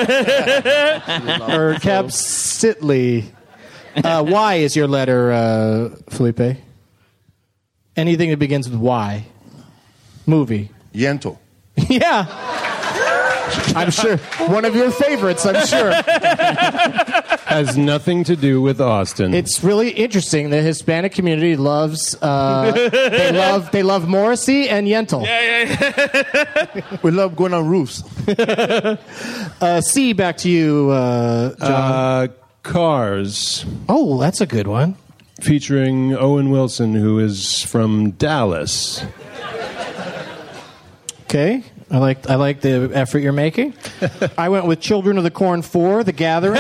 Or Cap Sitley. Y is your letter, Felipe. Anything that begins with Y. Movie. Yentl. Yeah. I'm sure. One of your favorites, I'm sure. Has nothing to do with Austin. It's really interesting. The Hispanic community loves they love Morrissey and Yentl. We love going on roofs. C, back to you, John. Cars. Oh, that's a good one. Featuring Owen Wilson, who is from Dallas. Okay. I like the effort you're making. I went with Children of the Corn 4, The Gathering.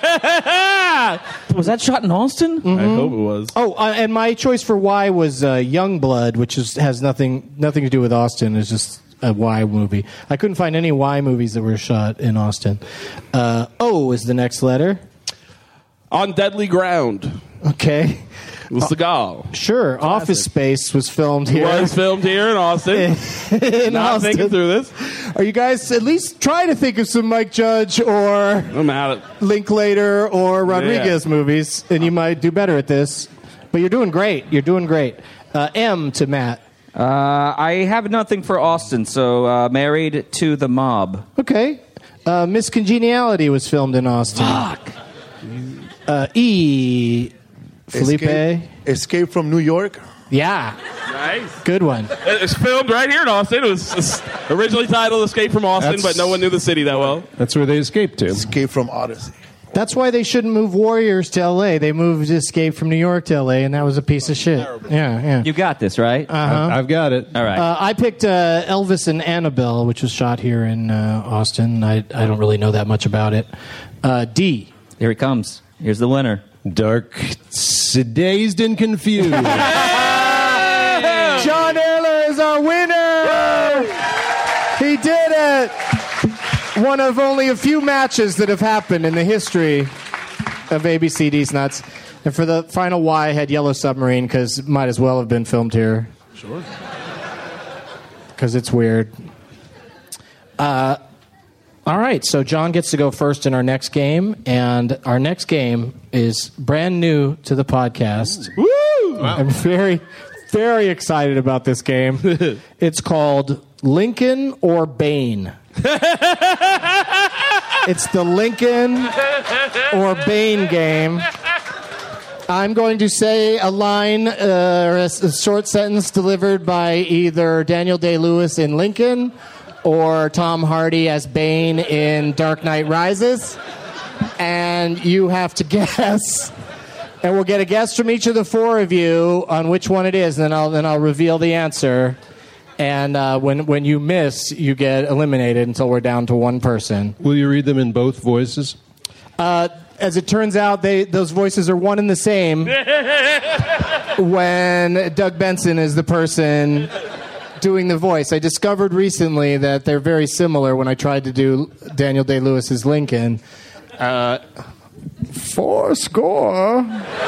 Was that shot in Austin? Mm-hmm. I hope it was. Oh, and my choice for Y was Youngblood, which has nothing to do with Austin. It's just a Y movie. I couldn't find any Y movies that were shot in Austin. O is the next letter. On Deadly Ground. Okay. With Seagal. Sure. Classic. Office Space was filmed here. It was filmed here in Austin. Not thinking through this. Are you guys at least trying to think of some Mike Judge or I'm out Linklater or Rodriguez movies, and you might do better at this. But you're doing great. M to Matt. I have nothing for Austin, so Married to the Mob. Okay. Miss Congeniality was filmed in Austin. Fuck. E. Felipe. Escape from New York. Yeah. Nice. Good one. It's filmed right here in Austin. It was originally titled Escape from Austin, but no one knew the city that well. That's where they escaped to. Escape from Odyssey. That's why they shouldn't move Warriors to L.A. They moved Escape from New York to L.A., and that was a piece of shit. Yeah. You got this, right? I've got it. All right. I picked Elvis and Annabelle, which was shot here in Austin. I don't really know that much about it. D. Here he comes. Here's the winner. Dark, Dazed and Confused. John Ehler is our winner! He did it! One of only a few matches that have happened in the history of ABCD's Nuts. And for the final Y, I had Yellow Submarine, because it might as well have been filmed here. Sure. Because it's weird. All right, so John gets to go first in our next game, and our next game is brand new to the podcast. Woo! Wow. I'm very, very excited about this game. It's called Lincoln or Bane. It's the Lincoln or Bane game. I'm going to say a line or a short sentence delivered by either Daniel Day-Lewis in Lincoln or Tom Hardy as Bane in Dark Knight Rises. And you have to guess. And we'll get a guess from each of the four of you on which one it is, and then I'll reveal the answer. And when you miss, you get eliminated until we're down to one person. Will you read them in both voices? As it turns out, those voices are one and the same when Doug Benson is the person doing the voice. I discovered recently that they're very similar when I tried to do Daniel Day-Lewis's Lincoln. 4 score.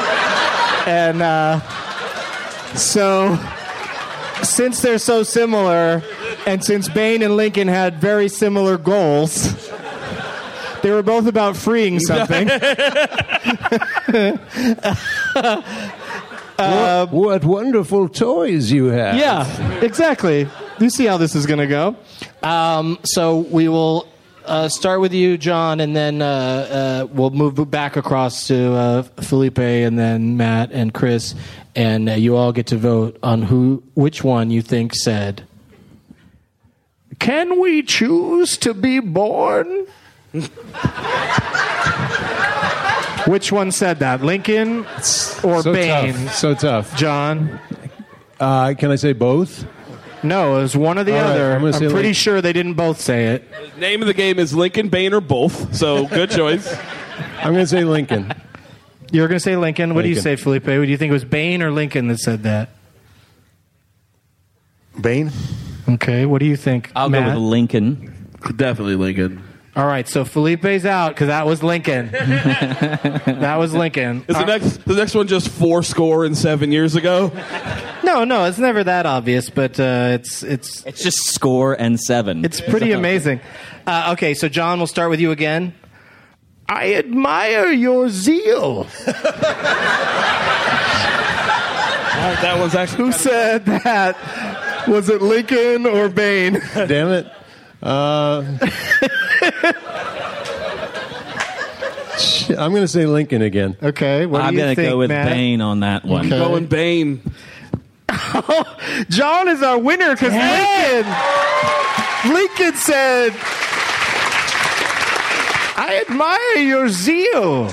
And so, since they're so similar, and since Bane and Lincoln had very similar goals, they were both about freeing something. What wonderful toys you have. Yeah, exactly. You see how this is going to go. So we will start with you, John, and then we'll move back across to Felipe and then Matt and Chris, and you all get to vote on which one you think said, "Can we choose to be born?" Which one said that? Lincoln or So Bane? tough. So tough. John? Can I say both? No, it was one or the All right, other. I'm gonna say I'm pretty Lincoln. sure they didn't both say it. The name of the game is Lincoln, Bane, or both. So good choice. I'm going to say Lincoln. You're going to say Lincoln. What do you Lincoln. say, Felipe? Do you think it was Bane or Lincoln that said that? Bane. Okay, what do you think, I'll Matt? go with Lincoln. Definitely Lincoln. All right, so Felipe's out because that was Lincoln. That was Lincoln. Is the next one just 4 score and 7 years ago? No, it's never that obvious, but it's It's just score and 7. it's pretty amazing. Okay, so John, we'll start with you again. I admire your zeal. That one's actually. Who said that? Was it Lincoln or Bane? Damn it. I'm going to say Lincoln again. Okay, what do I'm you going to think, go with Matt? Bane on that one. Okay. Going Bane. John is our winner because Lincoln said, I admire your zeal.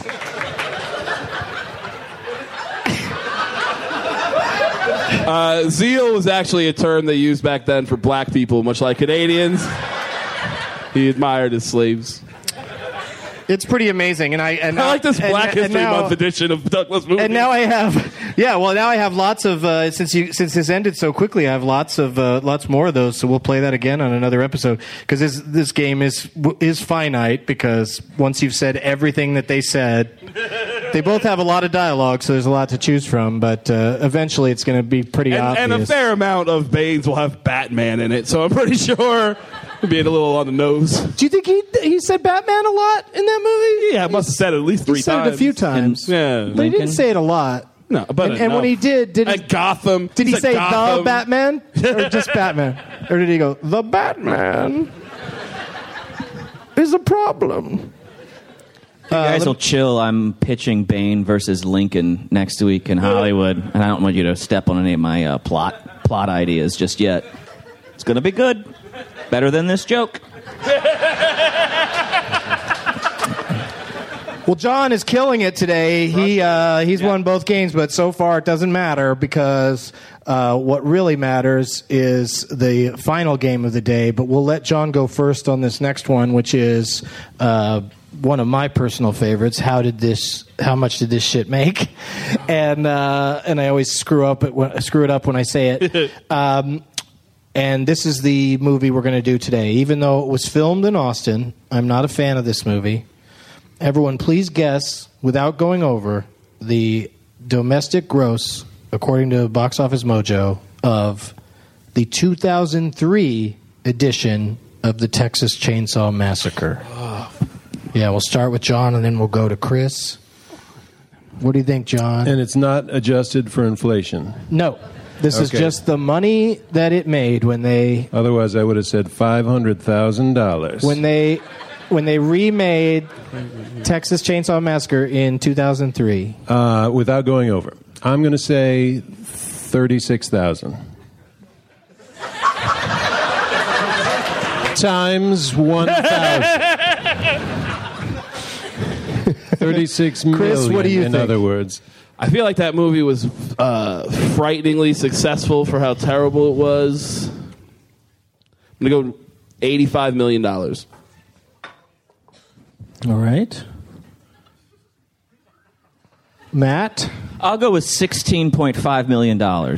Zeal was actually a term they used back then for black people, much like Canadians. He admired his slaves. It's pretty amazing, and I like this Black History Month edition of Douglas Movies. And now I have lots of since this ended so quickly, I have lots more of those. So we'll play that again on another episode because this game is finite because once you've said everything that they said, they both have a lot of dialogue, so there's a lot to choose from. But eventually, it's going to be pretty obvious. And a fair amount of Banes will have Batman in it, so I'm pretty sure being a little on the nose. Do you think he said Batman a lot in that movie? Yeah, I must have said it at least 3 He said times. it a few times. Yeah. But he didn't say it a lot. No, but and when he did he at Gotham? Did he said say Gotham. the Batman or just Batman? Or did he go, the Batman is a problem? You guys will chill. I'm pitching Bane versus Lincoln next week in Hollywood, and I don't want you to step on any of my plot ideas just yet. It's going to be good. Better than this joke. Well, John is killing it today. He's won both games, but so far it doesn't matter because what really matters is the final game of the day. But we'll let John go first on this next one, which is one of my personal favorites. How much did this shit make? And I always screw it up when I say it. And this is the movie we're going to do today. Even though it was filmed in Austin, I'm not a fan of this movie. Everyone, please guess, without going over, the domestic gross, according to Box Office Mojo, of the 2003 edition of the Texas Chainsaw Massacre. Yeah, we'll start with John, and then we'll go to Chris. What do you think, John? And it's not adjusted for inflation. No. This is just the money that it made when they... Otherwise, I would have said $500,000. When they remade Texas Chainsaw Massacre in 2003. Without going over. I'm going to say $36,000. Times 1,000. 36 million, Chris, what do you in think? other words. I feel like that movie was frighteningly successful for how terrible it was. I'm going to go $85 million. All right. Matt? I'll go with $16.5 million. No,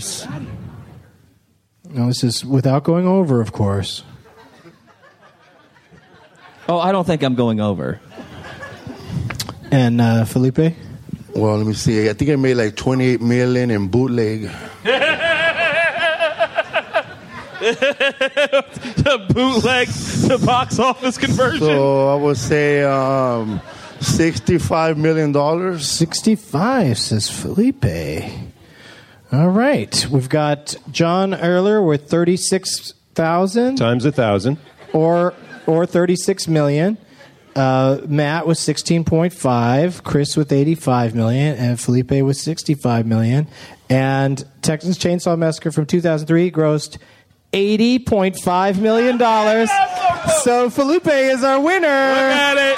this is without going over, of course. Oh, I don't think I'm going over. And Felipe? Well, let me see. I think I made like $28 million in bootleg. The bootleg to box office conversion. So I would say $65 million. 65, says Felipe. All right. We've got John Earler with 36,000. Times 1,000. Or 36 million. Matt with 16.5, Chris with 85 million, and Felipe with 65 million. And Texas Chainsaw Massacre from 2003 grossed $80.5 million. So Felipe is our winner. Look at it.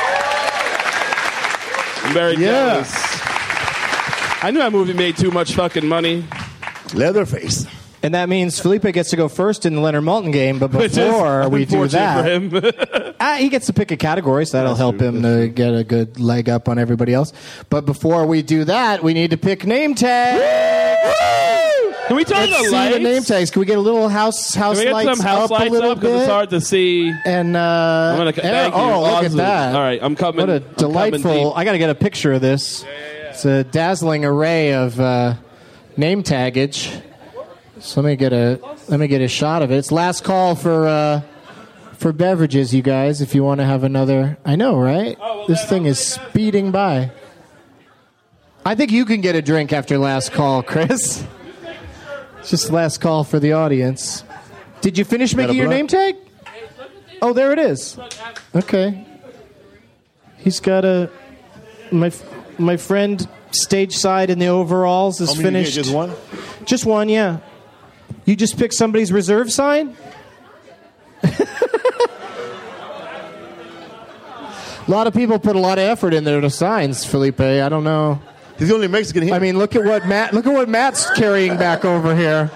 I'm very jealous. I knew that movie made too much fucking money. Leatherface. And that means Felipe gets to go first in the Leonard Maltin game, but before we do that, for him. he gets to pick a category, so that'll help him to get a good leg up on everybody else. But before we do that, we need to pick name tags. Can we turn the lights? The name tags. Can we get a little house Can we get lights some house up lights a little up because bit? it's hard to see. And thank you. look Awesome. at that! All right, I'm coming. What a I'm coming delightful! deep. I got to get a picture of this. It's a dazzling array of name taggage. So let me get a shot of it. It's last call for beverages, you guys. If you want to have another, I know, right? This thing is speeding by. I think you can get a drink after last call, Chris. It's just last call for the audience. Did you finish making your name tag? Oh, there it is. Okay. He's got my friend stage side in the overalls is finished. Just one? Just one, yeah. You just picked somebody's reserve sign? A lot of people put a lot of effort in their signs, Felipe. I don't know. He's the only Mexican here. I mean, look at what Matt's carrying back over here.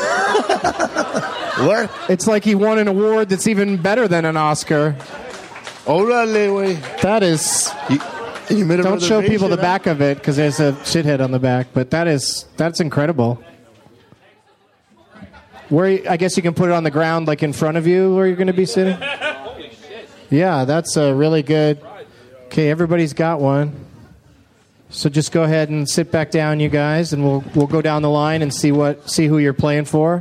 What? It's like he won an award that's even better than an Oscar. Órale, güey. That is. You made a Don't show people the reservation, back of it because there's a shithead on the back. But that's incredible. I guess you can put it on the ground, like in front of you, where you're going to be sitting. Holy shit. Yeah, that's a really good. Okay, everybody's got one. So just go ahead and sit back down, you guys, and we'll go down the line and see who you're playing for.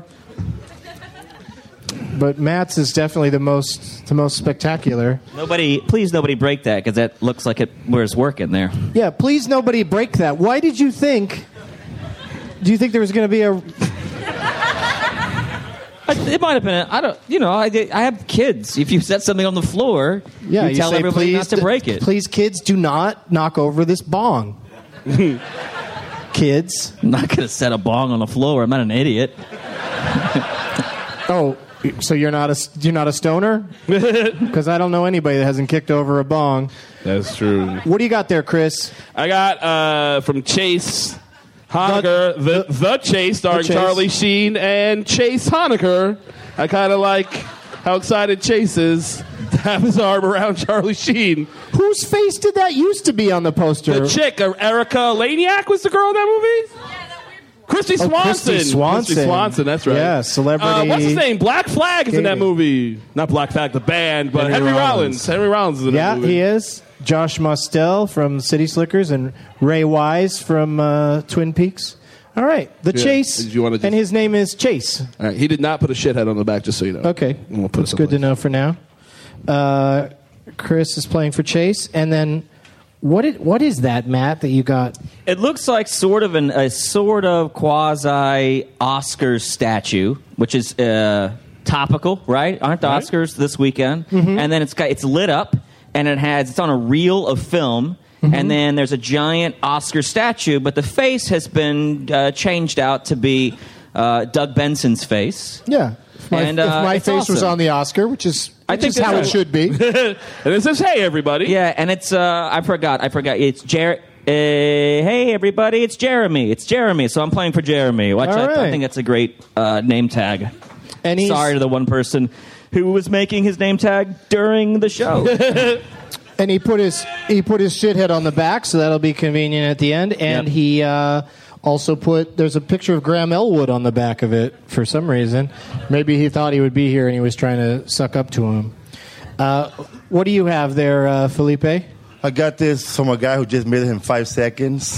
But Matt's is definitely the most spectacular. Please nobody break that because that looks like it was working there. Yeah, please nobody break that. Why did you think? Do you think there was going to be a? I It might have been. I don't. You know, I have kids. If you set something on the floor, Yeah, you tell say, everybody please, not to break it. Please, kids, do not knock over this bong. Kids. I'm not going to set a bong on the floor. I'm not an idiot. Oh, so you're not a stoner? Because I don't know anybody that hasn't kicked over a bong. That's true. What do you got there, Chris? I got from Chase Honaker, the Chase, starring Chase. Charlie Sheen and Chase Honaker. I kind of like how excited Chase is to have his arm around Charlie Sheen. Whose face did that used to be on the poster? The chick, Erica Laniak, was the girl in that movie? Christy Swanson. Christy Swanson. Christy Swanson, that's right. Yeah, celebrity. What's his name? Black Flag is in that movie. Not Black Flag, the band, but Henry Rollins. Henry Rollins is in that movie. Yeah, he is. Josh Mostel from City Slickers and Ray Wise from Twin Peaks. All right, the Chase, and his name is Chase. All right, he did not put a shithead on the back, just so you know. Okay, that's good to know for now. Chris is playing for Chase, and then what is that, Matt, that you got? It looks like sort of a quasi Oscars statue, which is topical, right? Aren't the Oscars this weekend? Mm-hmm. And then it's lit up, and it's on a reel of film. Mm-hmm. And then there's a giant Oscar statue, but the face has been changed out to be Doug Benson's face. Yeah. If my face was on the Oscar, which is how it should be. And it says, "Hey, everybody." Yeah, and it's I forgot. It's hey, everybody, it's Jeremy. It's Jeremy. So I'm playing for Jeremy. Watch that. I think that's a great name tag. And sorry to the one person who was making his name tag during the show. And he put his shithead on the back, so that'll be convenient at the end. And he also there's a picture of Graham Elwood on the back of it for some reason. Maybe he thought he would be here and he was trying to suck up to him. What do you have there, Felipe? I got this from a guy who just made it in 5 seconds.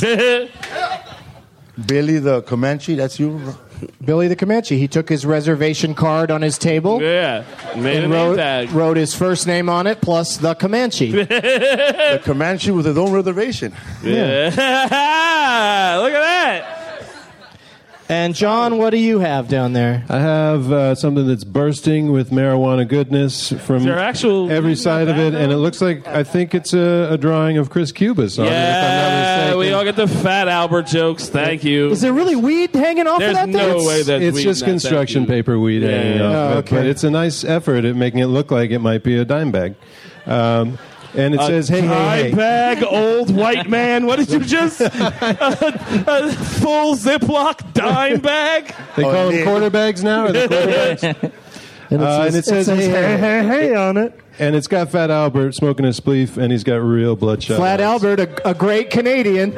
Billy the Comanche, that's you? Billy the Comanche. He took his reservation card on his table. Yeah, made a name tag. Wrote his first name on it, plus the Comanche. The Comanche with his own reservation. Yeah. Look at that. And John, what do you have down there? I have something that's bursting with marijuana goodness from every side of it, and it looks like, I think it's a drawing of Chris Cubas on it, if I'm not mistaken. We all get the Fat Albert jokes. Thank you. Is there really weed hanging off There's of that thing? no way that's It's weed just in that, construction paper weed hanging off of it, okay. but it's a nice effort at making it look like it might be a dime bag. And it says, hey, hey, hey. bag, old white man. What did you just... a full Ziploc dime bag? They call them quarter bags now? Or the quarter bags? And it says, hey on it. And it's got Fat Albert smoking a spleef, and he's got real bloodshot Flat eyes. Albert, a great Canadian.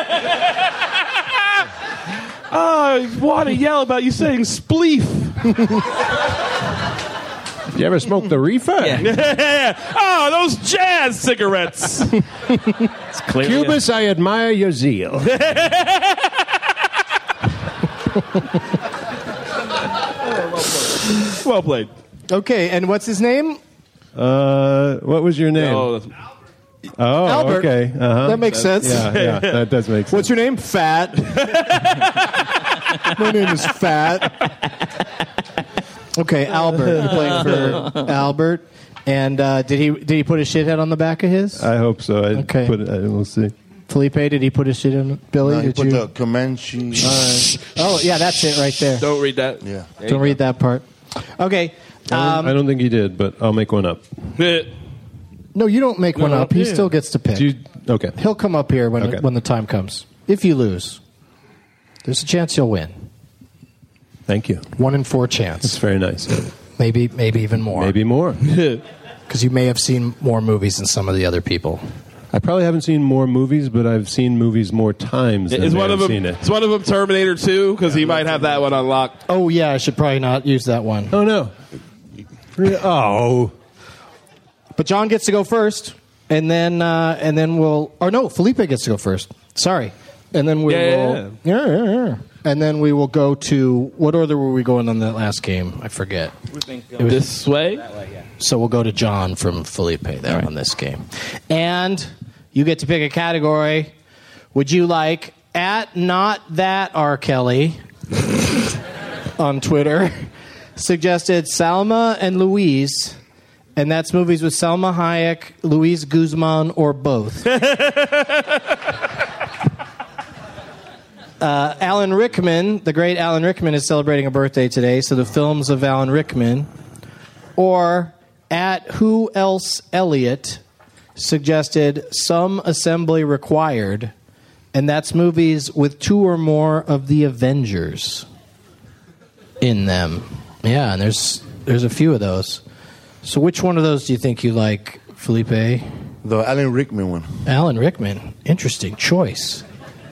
I want to yell about you saying spleef. You ever smoke the reefer? Oh, those jazz cigarettes. Cubas, I admire your zeal. Well played. Okay, and what's his name? What was your name? Oh, Albert. okay. Uh-huh. That makes sense. Yeah, that does make sense. What's your name? Fat. My name is Fat. Okay, Albert. You're playing for Albert. And did he put his shithead on the back of his? I hope so. Okay. We'll see. Felipe, did he put his shit on? Billy, No, he did put you? the Comanche. Oh, yeah, that's it right there. Don't read that. Yeah. Don't read that part. Okay. I don't think he did, but I'll make one up. No, you don't make one up. He still gets to pick. Okay. He'll come up here when the time comes. If you lose, there's a chance you'll win. Thank you. 1 in 4 chance. That's very nice. Maybe even more. Maybe more. Because you may have seen more movies than some of the other people. I probably haven't seen more movies, but I've seen movies more times than Is one of I've them? seen it. Is one of them Terminator 2? Because he might have that one unlocked. Oh, yeah, I should probably not use that one. Oh, no. Oh. But John gets to go first, and then we'll... Or no, Felipe gets to go first. Sorry. And then we will... Yeah. And then we will go to... What order were we going on that last game? I forget. This way? So we'll go to John from Felipe there on this game. And you get to pick a category. Would you like @NotThatR Kelly on Twitter suggested Salma and Louise, and that's movies with Salma Hayek, Luis Guzman, or both. Alan Rickman, the great Alan Rickman, is celebrating a birthday today, so the films of Alan Rickman. Or at Who Else Elliott suggested Some Assembly Required, and that's movies with 2 or more of the Avengers in them. Yeah, and there's a few of those. So which one of those do you think you like, Felipe? The Alan Rickman one. Alan Rickman. Interesting choice.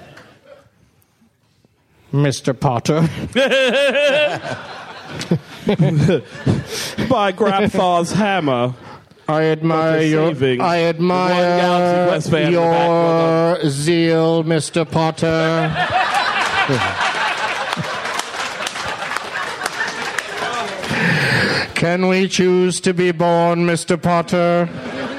Mr. Potter. By Grabthar's hammer. I admire your zeal, Mr. Potter. Can we choose to be born, Mr. Potter?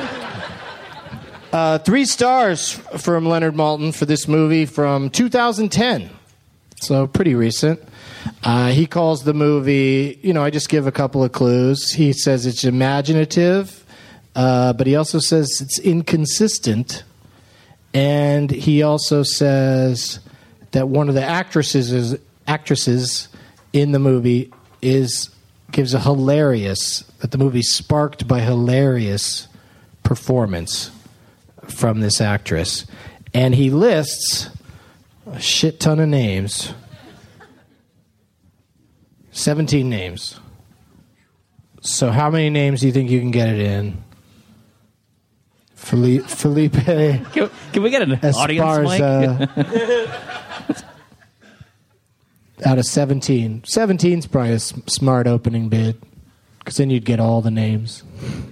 3 stars from Leonard Maltin for this movie from 2010. So pretty recent. He calls the movie, I just give a couple of clues. He says it's imaginative, but he also says it's inconsistent. And he also says that one of the actresses in the movie gives a that the movie's sparked by hilarious performance from this actress. And he lists a shit ton of names. 17 names. So how many names do you think you can get it in? Felipe. Can we get an audience mic? Out of 17. 17's probably a smart opening bid. Because then you'd get all the names.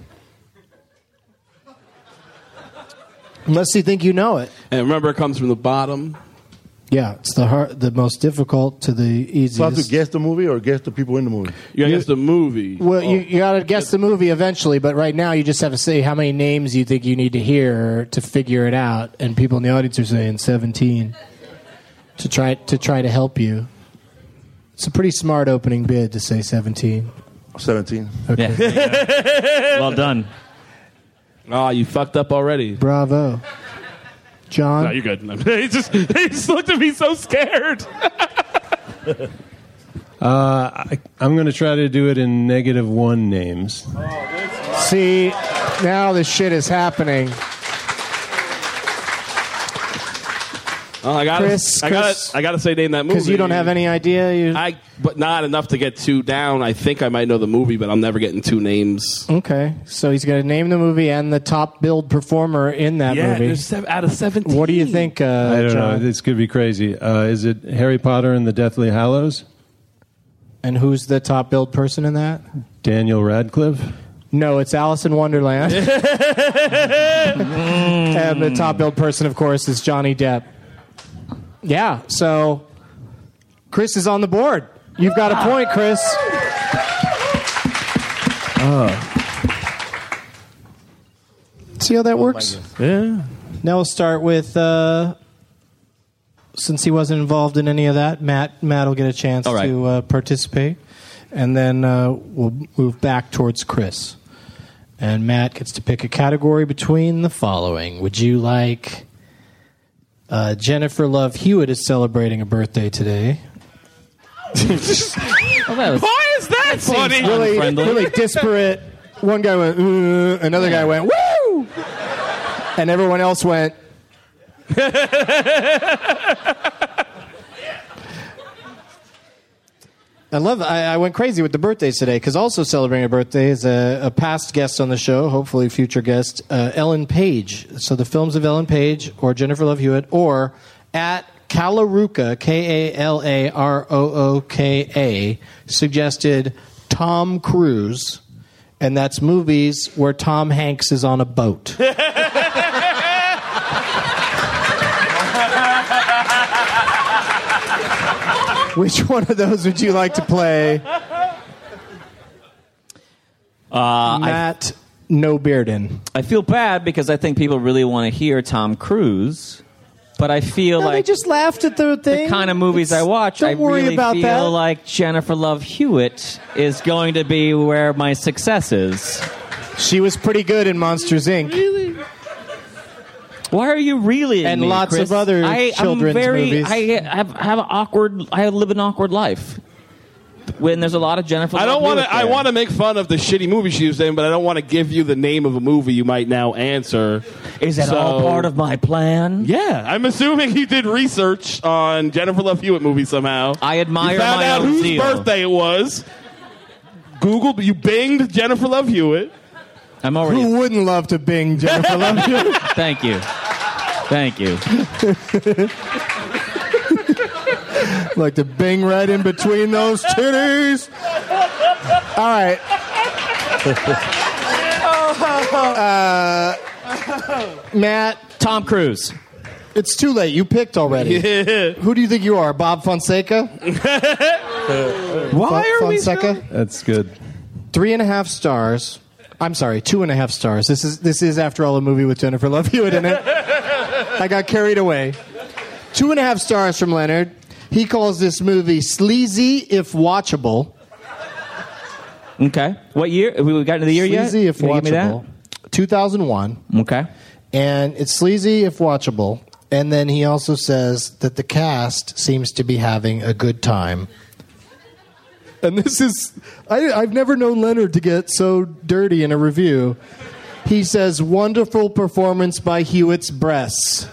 Unless you think you know it. And remember, it comes from the bottom. Yeah, it's the most difficult to the easiest. So I have to guess the movie or guess the people in the movie? You gotta guess the movie. Well, you got to guess the movie eventually, but right now you just have to say how many names you think you need to hear to figure it out, and people in the audience are saying 17 to try to help you. It's a pretty smart opening bid to say 17. 17. Okay. Yeah. Well done. Oh, you fucked up already. Bravo. John? No, you're good. He just looked at me so scared. I'm going to try to do it in -1 names. See, now the shit is happening. Oh, I gotta say name that movie because you don't have any idea. But not enough to get 2 down. I think I might know the movie, but I'm never getting 2 names. Okay, so he's going to name the movie and the top billed performer in that movie. Yeah, out of 17. What do you think, I don't John? know. This could be crazy. Is it Harry Potter and the Deathly Hallows? And who's the top billed person in that? Daniel Radcliffe. No, it's Alice in Wonderland. And the top billed person, of course, is Johnny Depp. Yeah, so Chris is on the board. You've got a point, Chris. See how that works? Yeah. Now we'll start with, since he wasn't involved in any of that, Matt will get a chance to participate. And then we'll move back towards Chris. And Matt gets to pick a category between the following. Would you like... Jennifer Love Hewitt is celebrating a birthday today. Why is that funny? Really disparate. One guy went, another guy went, woo! And everyone else went. I went crazy with the birthdays today because also celebrating a birthday is a past guest on the show, hopefully future guest, Ellen Page. So the films of Ellen Page or Jennifer Love Hewitt or at Kalaruka, Kalarooka, suggested Tom Cruise, and that's movies where Tom Hanks is on a boat. Which one of those would you like to play? Matt No Bearden. I feel bad because I think people really want to hear Tom Cruise. But I feel No, like they just laughed at the thing. the kind of movies I watch, I Don't worry really about feel that. like Jennifer Love Hewitt is going to be where my success is. She was pretty good in Monsters, Inc. Why are you really And me, lots Chris? of other children's movies. I live an awkward life. When there's a lot of Jennifer. I Love don't want Hewitt to. I there. want to make fun of the shitty movie she was in, but I don't want to give you the name of a movie you might now answer. Is that all part of my plan? Yeah, I'm assuming you did research on Jennifer Love Hewitt movies somehow. I admire you found my out own whose zeal. birthday it was. Googled. You binged Jennifer Love Hewitt. I'm already. Who wouldn't love to bing Jennifer Love Hewitt? Thank you. Thank you. Like to bing right in between those titties. All right. Matt. Tom Cruise. It's too late. You picked already. Yeah. Who do you think you are? Bob Fonseca? Why are we Fonseca? still? That's good. 3.5 stars. I'm sorry, 2.5 stars. This is after all a movie with Jennifer Love Hewitt in it. I got carried away. 2.5 stars from Leonard. He calls this movie sleazy if watchable. Okay. What year? Have we gotten to the year yet? Sleazy if Can you give me that? watchable. 2001. Okay. And it's sleazy if watchable. And then he also says that the cast seems to be having a good time. And this is... I've never known Leonard to get so dirty in a review. He says, wonderful performance by Hewitt's breasts.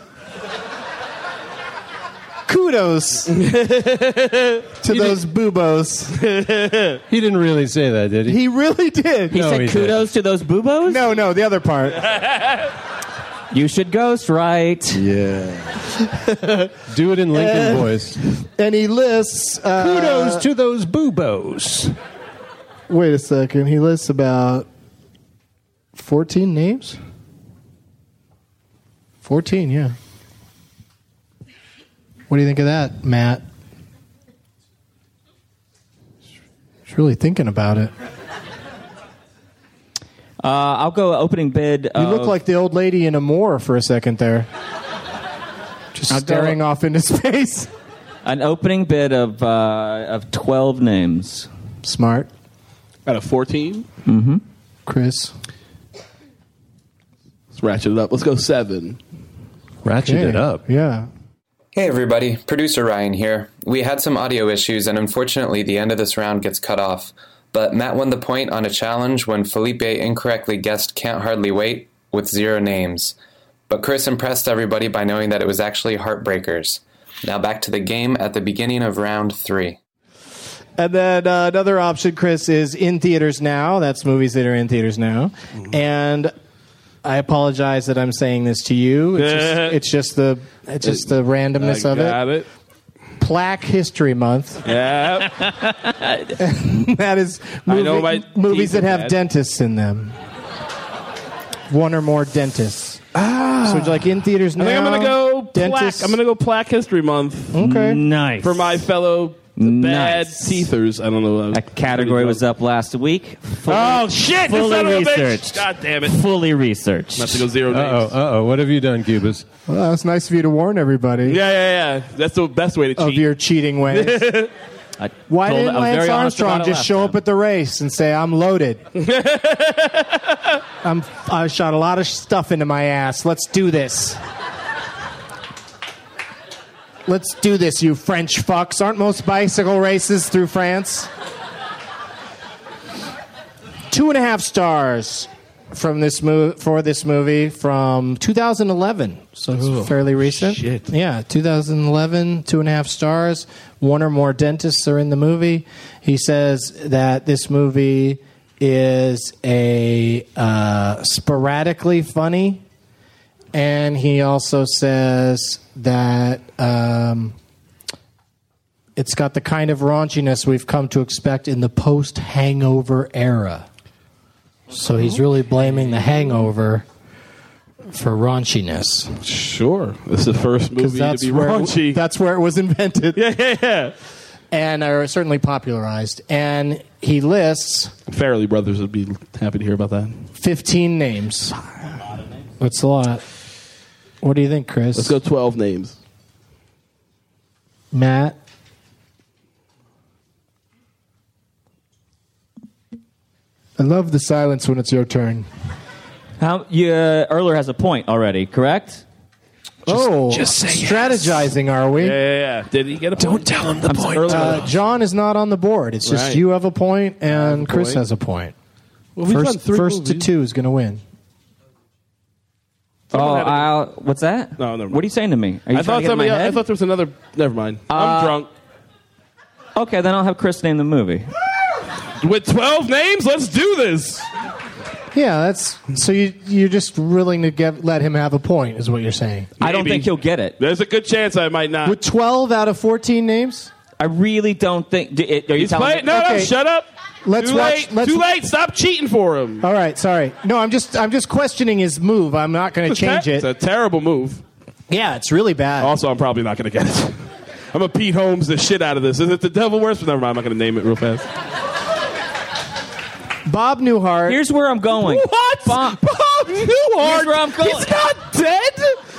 Kudos to those boobos. He didn't really say that, did he? He really did. He said kudos to those boobos? No, the other part. You should ghostwrite. Yeah. Do it in Lincoln voice. And he lists... Kudos to those boobos. Wait a second. He lists about 14 names? 14, yeah. What do you think of that, Matt? He's really thinking about it. I'll go opening bid. You look like the old lady in Amore for a second there. Just staring off into space. An opening bid of 12 names. Smart. Out of 14? Mm-hmm. Chris? Let's ratchet it up. Let's go 7. Ratchet it up. Yeah. Hey everybody, producer Ryan here. We had some audio issues and unfortunately the end of this round gets cut off. But Matt won the point on a challenge when Felipe incorrectly guessed Can't Hardly Wait with 0 names. But Chris impressed everybody by knowing that it was actually Heartbreakers. Now back to the game at the beginning of round 3. And then another option, Chris, is in theaters now. That's movies that are in theaters now. And I apologize that I'm saying this to you. It's just the randomness of it. Got it. Plaque History Month. Yeah. That is movies that have dentists in them. One or more dentists. So would you like in theaters now? I think I'm going to go dentists? Plaque. I'm going to go Plaque History Month. Okay. Nice. For my fellow bad teethers. I don't know. That category was up last week. Oh, shit! Fully Son of a bitch. researched. God damn it. Fully researched. I'm about to go 0 names. Uh-oh. What have you done, Cubas? Well, that's nice of you to warn everybody Yeah. That's the best way to cheat. of your cheating ways. Why didn't Lance Armstrong just show up at the race and say, I'm loaded? I shot a lot of stuff into my ass. Let's do this. Let's do this, you French fucks. Aren't most bicycle races through France? 2.5 stars from this movie from 2011. So it's fairly recent. Shit. Yeah, 2011, 2.5 stars. One or more dentists are in the movie. He says that this movie is a sporadically funny, and he also says that it's got the kind of raunchiness we've come to expect in the post-Hangover era. So he's really blaming The Hangover for raunchiness. Sure. This is the first movie to be raunchy. That's where it was invented. Yeah. And are certainly popularized. And he lists... Farrelly Brothers would be happy to hear about that. 15 names. That's a lot. What do you think, Chris? Let's go 12 names. Matt? I love the silence when it's your turn. Erler has a point already, correct? Just say strategizing, are we? Yeah. Did he get a point? Don't tell him the point. John is not on the board. It's just you have a point and Chris has a point. Well, we've done three first to movies. two is going to win. What's that? No, never mind. What are you saying to me? Are you I trying to get in my head? thought there was another. Never mind. I'm drunk. Okay, then I'll have Chris name the movie. With 12 names, let's do this. Yeah, that's so you're just willing to let him have a point, is what you're saying. I don't think he'll get it. There's a good chance I might not. With 12 out of 14 names? I really don't think. Are you He's telling me? playing? No, shut up. Let's Too watch. late. Too late. Stop cheating for him. All right, sorry. No, I'm just questioning his move. I'm not going to change it. It's a terrible move. Yeah, it's really bad. Also, I'm probably not going to get it. I'm going to Pete Holmes the shit out of this. Is it The Devil Wears? Never mind. I'm not going to name it real fast. Bob Newhart. Here's where I'm going. What? Bob Newhart? Here's where I'm going. He's not dead?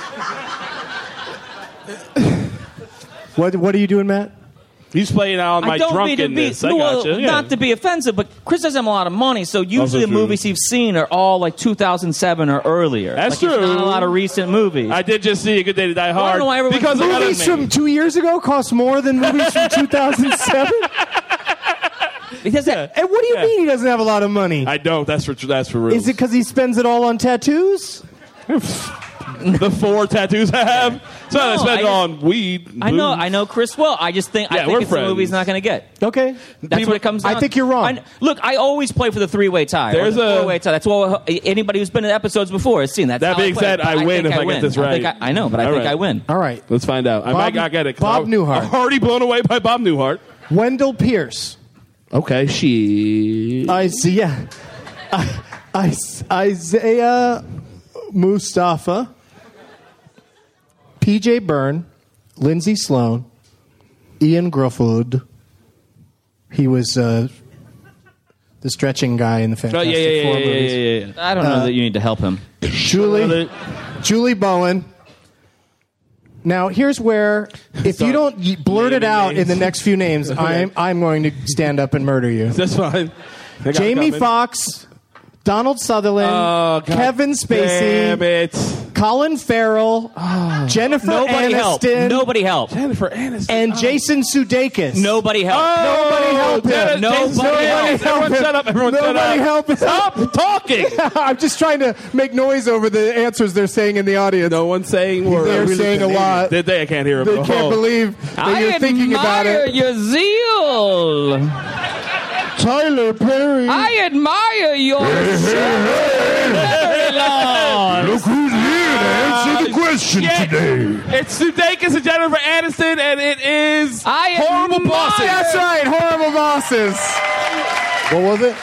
What are you doing, Matt? He's playing out on my drunkenness. I gotcha. Yeah. Not to be offensive, but Chris doesn't have a lot of money, so usually the movies he's seen are all like 2007 or earlier. That's like, true. Not a lot of recent movies. I did just see A Good Day to Die Hard. I don't know why everyone's because movies from 2 years ago cost more than movies from 2007? Because and what do you mean he doesn't have a lot of money? I don't. That's for real. Is it because he spends it all on tattoos? The 4 tattoos I have? So I spend it on weed. I know Chris well. I just think Yeah, I think we're it's a movie he's not going to get. Okay. That's what it comes down to. I think you're wrong. Look, I always play for the three-way tie. There's a four-way tie. That's what anybody who's been in episodes before has seen. That's That how being I play. said, But I win think if I get this right. I know, but I All think right. I win. All right. Let's find out. I might not get it. Bob Newhart. I'm already blown away by Bob Newhart. Wendell Pierce. Okay, Isaiah Mustafa. P.J. Byrne. Lindsay Sloan. Ian Grufford. He was the stretching guy in the Fantastic Four movies. I don't know that you need to help him. Julie Bowen. Now, here's where, if you don't blurt it out in the next few names, I'm going to stand up and murder you. That's fine. Jamie Foxx, Donald Sutherland, Kevin Spacey, Damn it. Colin Farrell, Jennifer Aniston. Nobody help. Jennifer Aniston. And Jason Sudeikis. Nobody help. Nobody help him. Nobody help. Everyone shut up. Everyone shut Nobody up. help him. Stop talking. I'm just trying to make noise over the answers they're saying in the audience. No one's saying words. They're saying a lot. Did they? I can't hear them. They can't believe that you're thinking about it. your zeal. Tyler Perry. I admire your Look who's here to answer the question today. It's Sudeikis and Jennifer Aniston, and it is Horrible Bosses. That's right, Horrible Bosses. What was it?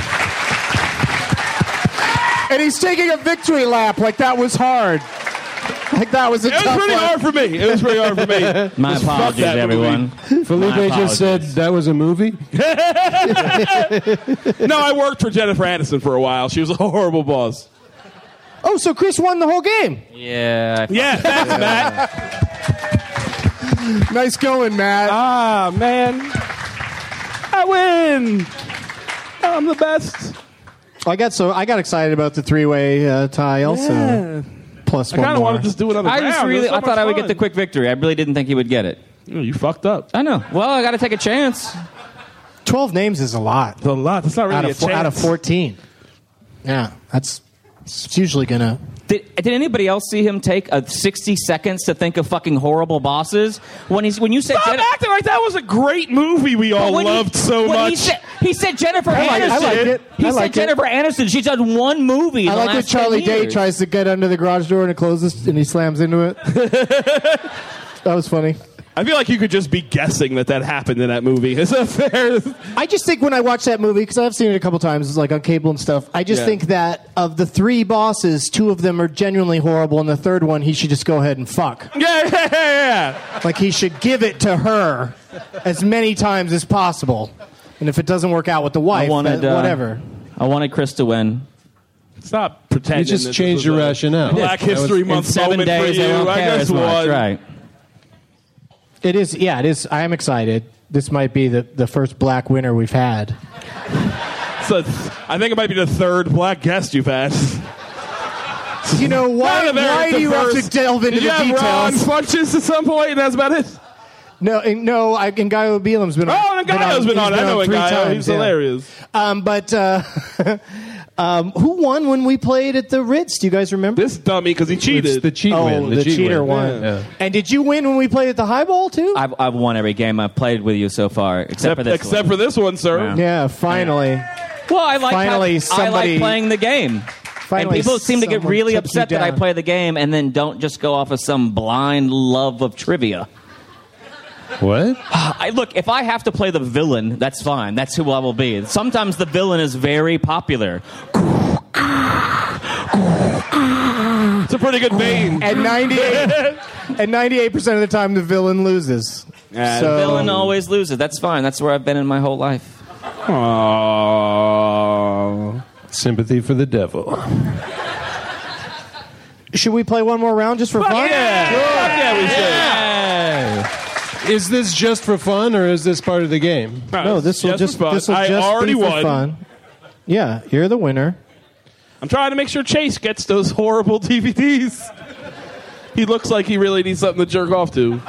And he's taking a victory lap like that was hard. Like that was a tough It was pretty one. hard for me. It was pretty hard for me. My Just fuck apologies, that everyone. Felipe just said that was a movie. No, I worked for Jennifer Aniston for a while. She was a horrible boss. Oh, so Chris won the whole game. Yeah. Yeah, thanks, Matt. Nice going, Matt. Ah, man. I win. I'm the best. I got excited about the three-way tie also. Yeah. Plus I one kind of more. want to just do another round. I thought I would get the quick victory. I really didn't think he would get it. You fucked up. I know. Well, I got to take a chance. 12 names is a lot. It's a lot. That's not really a chance. Out of 14. Yeah, it's usually going to... Did anybody else see him take 60 seconds to think of fucking Horrible Bosses? When you said Stop acting like that was a great movie we all loved so much. He said Jennifer Aniston. I like it. He said Jennifer Aniston. She's done one movie. I like when Charlie Day tries to get under the garage door and it closes and he slams into it. That was funny. I feel like you could just be guessing that happened in that movie. Is that fair? I just think when I watch that movie, because I've seen it a couple times, like on cable and stuff, I just think that of the three bosses, two of them are genuinely horrible, and the third one, he should just go ahead and fuck. Yeah. Like he should give it to her as many times as possible. And if it doesn't work out with the wife, then whatever. I wanted Chris to win. Stop pretending. You just this changed was your a rationale. Black History Month In 7 moment days, for they you. won't I care just as much. won. Right. It is. Yeah, it is. I am excited. This might be the first black winner we've had. So I think it might be the third black guest you've had. You know, why do you have to delve into Did you the have Ron details? Funches at some point, and that's about it? No, Ngaio Beelam's been on. Oh, Ngaio's been on. I know three Ngaio. times, He's yeah. hilarious. Who won when we played at the Ritz? Do you guys remember? This dummy, because he cheated. It's the cheat win. The cheater win. won. Yeah. And did you win when we played at the Highball too? I've won every game I've played with you so far, except for this one. for this one, sir. Yeah, finally. Well, I like Finally, I somebody- like playing the game. And Finally, people seem to get someone really took you upset that I down. play the game and then don't just go off of some blind love of trivia. What? Look, if I have to play the villain, that's fine. That's who I will be. Sometimes the villain is very popular. It's a pretty good vein. And 98% of the time, the villain loses. The villain always loses. That's fine. That's where I've been in my whole life. Aww. Sympathy for the devil. Should we play one more round just for fun? Yeah, we should. Is this just for fun, or is this part of the game? No, this will just for fun. I be already for won. fun. Yeah, you're the winner. I'm trying to make sure Chase gets those horrible DVDs. He looks like he really needs something to jerk off to.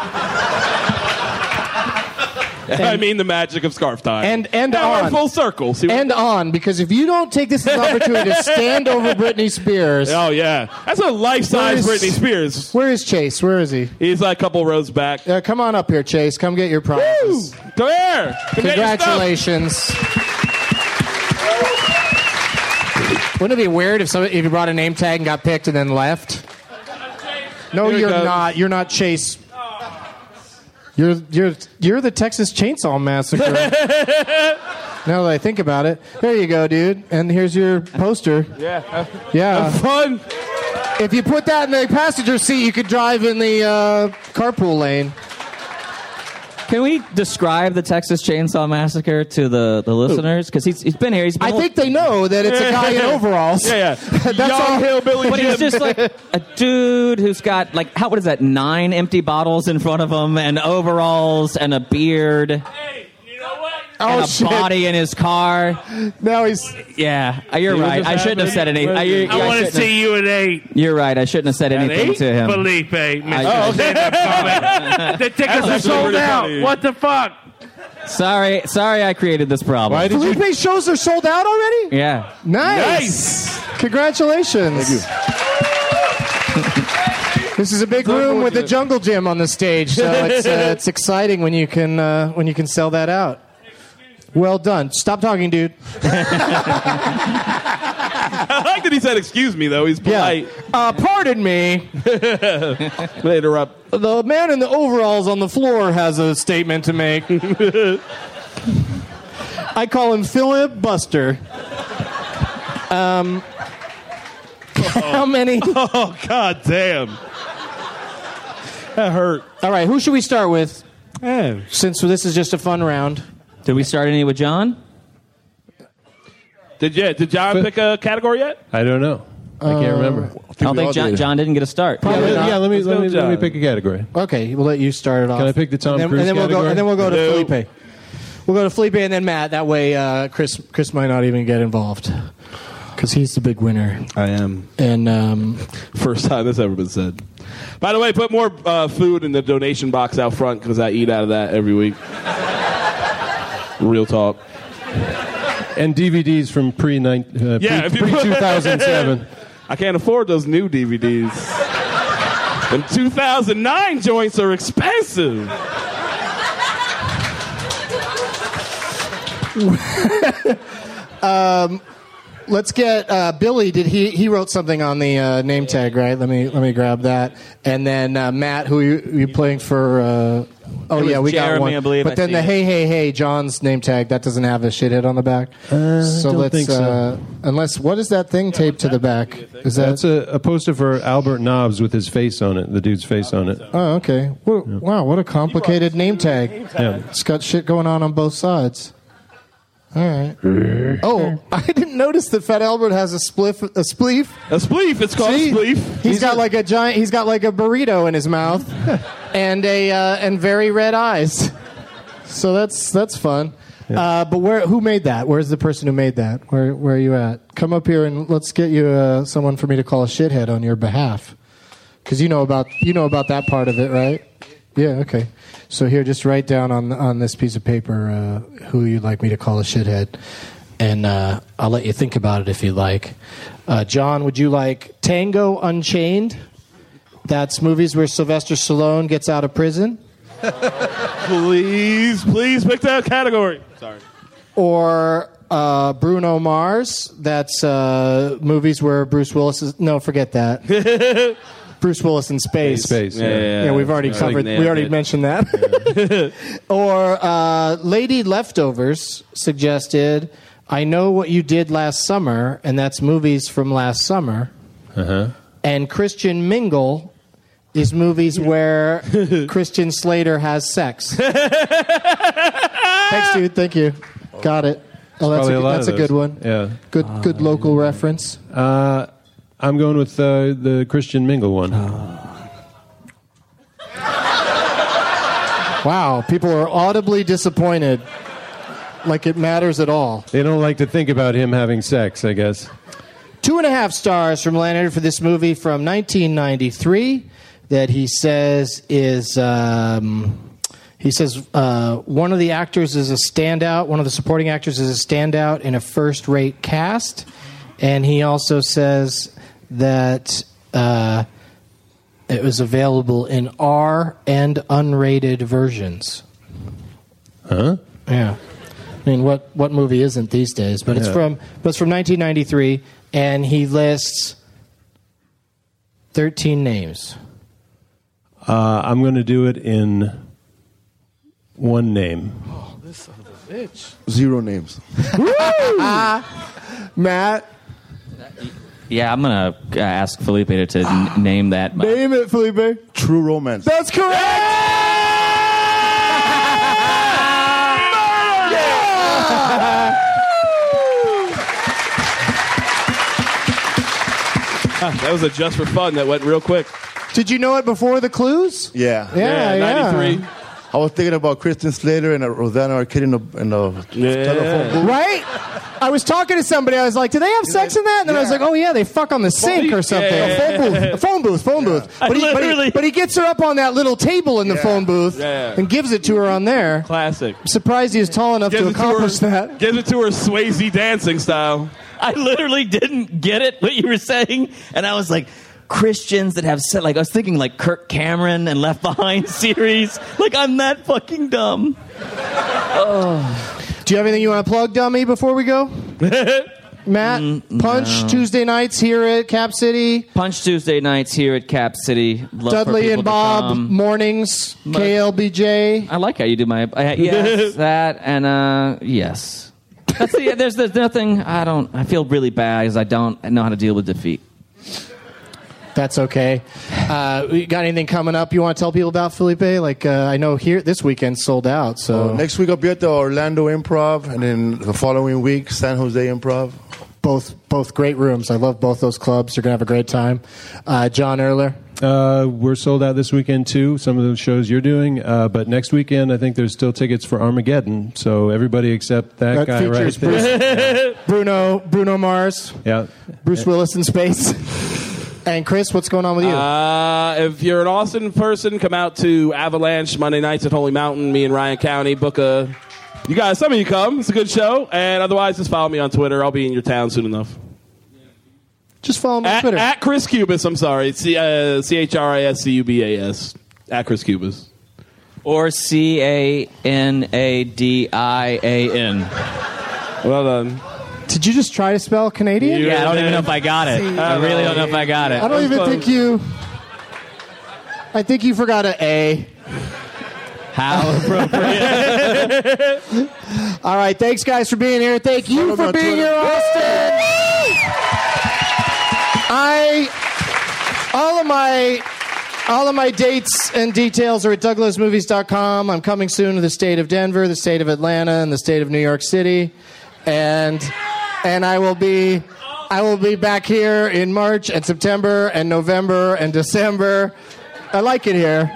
I mean the magic of scarf time. And now on. we're full circle. See what- And on, because if you don't take this as an opportunity to stand over Britney Spears. Oh, yeah. That's a life-size Where is- Britney Spears. Where is Chase? Where is he? He's like a couple rows back. Come on up here, Chase. Come get your prize. Come here. Come get your stuff. Congratulations. Wouldn't it be weird if you brought a name tag and got picked and then left? No, Here it you're goes. not. You're not Chase. You're the Texas Chainsaw Massacre. Now that I think about it, there you go, dude. And here's your poster. Yeah. Yeah. Have fun. If you put that in the passenger seat, you could drive in the carpool lane. Can we describe the Texas Chainsaw Massacre to the listeners? Because he's been here. I think they know that it's a guy in overalls. Yeah. That's Young all. hillbilly But he's Jim. just like a dude who's got, like, what is that, 9 empty bottles in front of him and overalls and a beard and Oh, a shit. body in his car. Now he's. Yeah, you're what right. just I shouldn't have said anything. happened? I want to see you at 8. You're right. I shouldn't have said anything eight? to him. Felipe, I- Mr. Stand-up comic. The tickets are actually sold pretty out. funny. What the fuck? Sorry, I created this problem. Why did you? Felipe's shows are sold out already? Yeah. Nice. Congratulations. This is a big room with a jungle gym on the stage, so it's exciting when you can sell that out. Well done. Stop talking, dude. I like that he said, excuse me, though. He's polite. Pardon me. Later up. The man in the overalls on the floor has a statement to make. I call him Philip Buster. How many? Oh, God damn. That hurt. All right, who should we start with? Since this is just a fun round. Did we start any with John? Did John pick a category yet? I don't know. I can't remember. I don't think John didn't get a start. Yeah, let me John. pick a category. Okay, we'll let you start it off. Can I pick the Tom Cruise and then category? we'll go to No. Felipe. We'll go to Felipe and then Matt. That way, Chris might not even get involved because he's the big winner. I am. And First time that's ever been said. By the way, put more food in the donation box out front because I eat out of that every week. Real talk. And DVDs from if you- pre-2007. I can't afford those new DVDs. Them 2009 joints are expensive. let's get Billy. Did he wrote something on the name tag, right? Let me grab that. And then Matt, who you playing for? It was we got Jeremy, one. I believe. But I then see the it. hey John's name tag that doesn't have a shithead on the back. So don't let's think so. unless what is that thing taped to the back? Is that? That's a poster for Albert Nobbs with his face on it, the dude's face on it. Oh, okay. Wow, what a complicated name tag. Yeah. It's got shit going on both sides. All right. Oh, I didn't notice that Fat Albert has a spleef. A spleef. It's called a spleef. He's got like a giant. He's got like a burrito in his mouth, and very red eyes. So that's fun. Yeah. But who made that? Where's the person who made that? Where are you at? Come up here and let's get you someone for me to call a shithead on your behalf, because you know about that part of it, right? Yeah. Okay. So here, just write down on this piece of paper who you'd like me to call a shithead, and I'll let you think about it if you like. John, would you like Tango Unchained? That's movies where Sylvester Stallone gets out of prison. Please pick that category. Sorry. Or Bruno Mars. That's movies where Bruce Willis is... No, forget that. Bruce Willis in space. Space. Yeah, we've already covered. We already mentioned that. Yeah. Or Lady Leftovers suggested, I Know What You Did Last Summer, and that's movies from last summer. Uh-huh. And Christian Mingle is movies where Christian Slater has sex. Thanks, dude. Thank you. Got it. Oh, that's a good one. Yeah. Good local reference. I'm going with the Christian Mingle one. Wow, people are audibly disappointed. Like it matters at all. They don't like to think about him having sex, I guess. 2.5 stars from Leonard for this movie from 1993 that he says is... He says one of the actors is a standout. One of the supporting actors is a standout in a first-rate cast. And he also says that it was available in R and unrated versions. Huh? Yeah. I mean, what movie isn't these days? But it's from 1993, and he lists 13 names. I'm going to do it in one name. Oh, this son of a bitch. 0 names. Matt? Yeah, I'm going to ask Felipe to name that. Name it, Felipe. True Romance. That's correct! That was a Just for Fun that went real quick. Did you know it before the clues? Yeah. Yeah, 93. I was thinking about Christian Slater and Rosanna Arquette in the telephone booth. Right? I was talking to somebody. I was like, "Do they have sex in that?" And then I was like, "Oh yeah, they fuck on the sink or something." A phone booth. But he gets her up on that little table in the phone booth and gives it to her on there. Classic. I'm surprised he was tall enough to accomplish that. Gives it to her Swayze dancing style. I literally didn't get it, what you were saying, and I was like, Christians that have said, like, I was thinking like Kirk Cameron and Left Behind series. Like, I'm that fucking dumb. Oh. Do you have anything you want to plug, dummy, before we go? Matt, Punch, Tuesday nights here at Cap City. Punch Tuesday nights here at Cap City. Love Dudley and Bob, mornings, KLBJ. I like how you do my... yes, that, and yes. That's there's nothing... I feel really bad because I don't know how to deal with defeat. That's okay. We got anything coming up you want to tell people about, Felipe? Like, I know here this weekend sold out. So next week I'll be at the Orlando Improv, and then the following week San Jose Improv. Both great rooms. I love both those clubs. You're gonna have a great time. John Erler. We're sold out this weekend too. Some of the shows you're doing, but next weekend I think there's still tickets for Armageddon. So everybody except that guy right there. Bruno Mars. Yeah. Bruce Willis in space. And Chris, what's going on with you? If you're an Austin person, come out to Avalanche Monday nights at Holy Mountain. Me and Ryan County book a... You guys, some of you come. It's a good show. And otherwise, just follow me on Twitter. I'll be in your town soon enough. Just follow me on Twitter. At Chris Cubas, I'm sorry. CHRISCUBAS. At Chris Cubas. Or CANADIAN. Well done. Did you just try to spell Canadian? Yeah, I don't even know if I got it. I really don't know if I got it. I don't even think you... I think you forgot an A. How appropriate. All right, thanks, guys, for being here. Thank you for being here, Austin. All of my dates and details are at douglasmovies.com. I'm coming soon to the state of Denver, the state of Atlanta, and the state of New York City. and I will be back here in March and September and November and December. I like it here.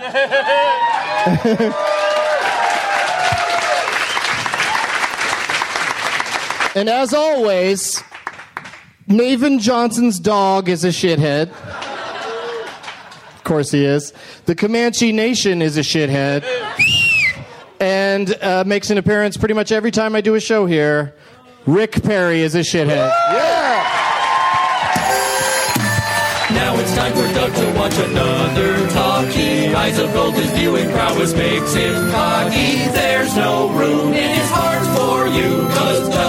And as always, Maven Johnson's dog is a shithead. Of course he is. The Comanche Nation is a shithead. And makes an appearance pretty much every time I do a show here. Rick Perry is a shithead. Yeah! Now it's time for Doug to watch another talkie. Eyes of gold, his viewing prowess makes him cocky. There's no room in his heart for you, 'cause Doug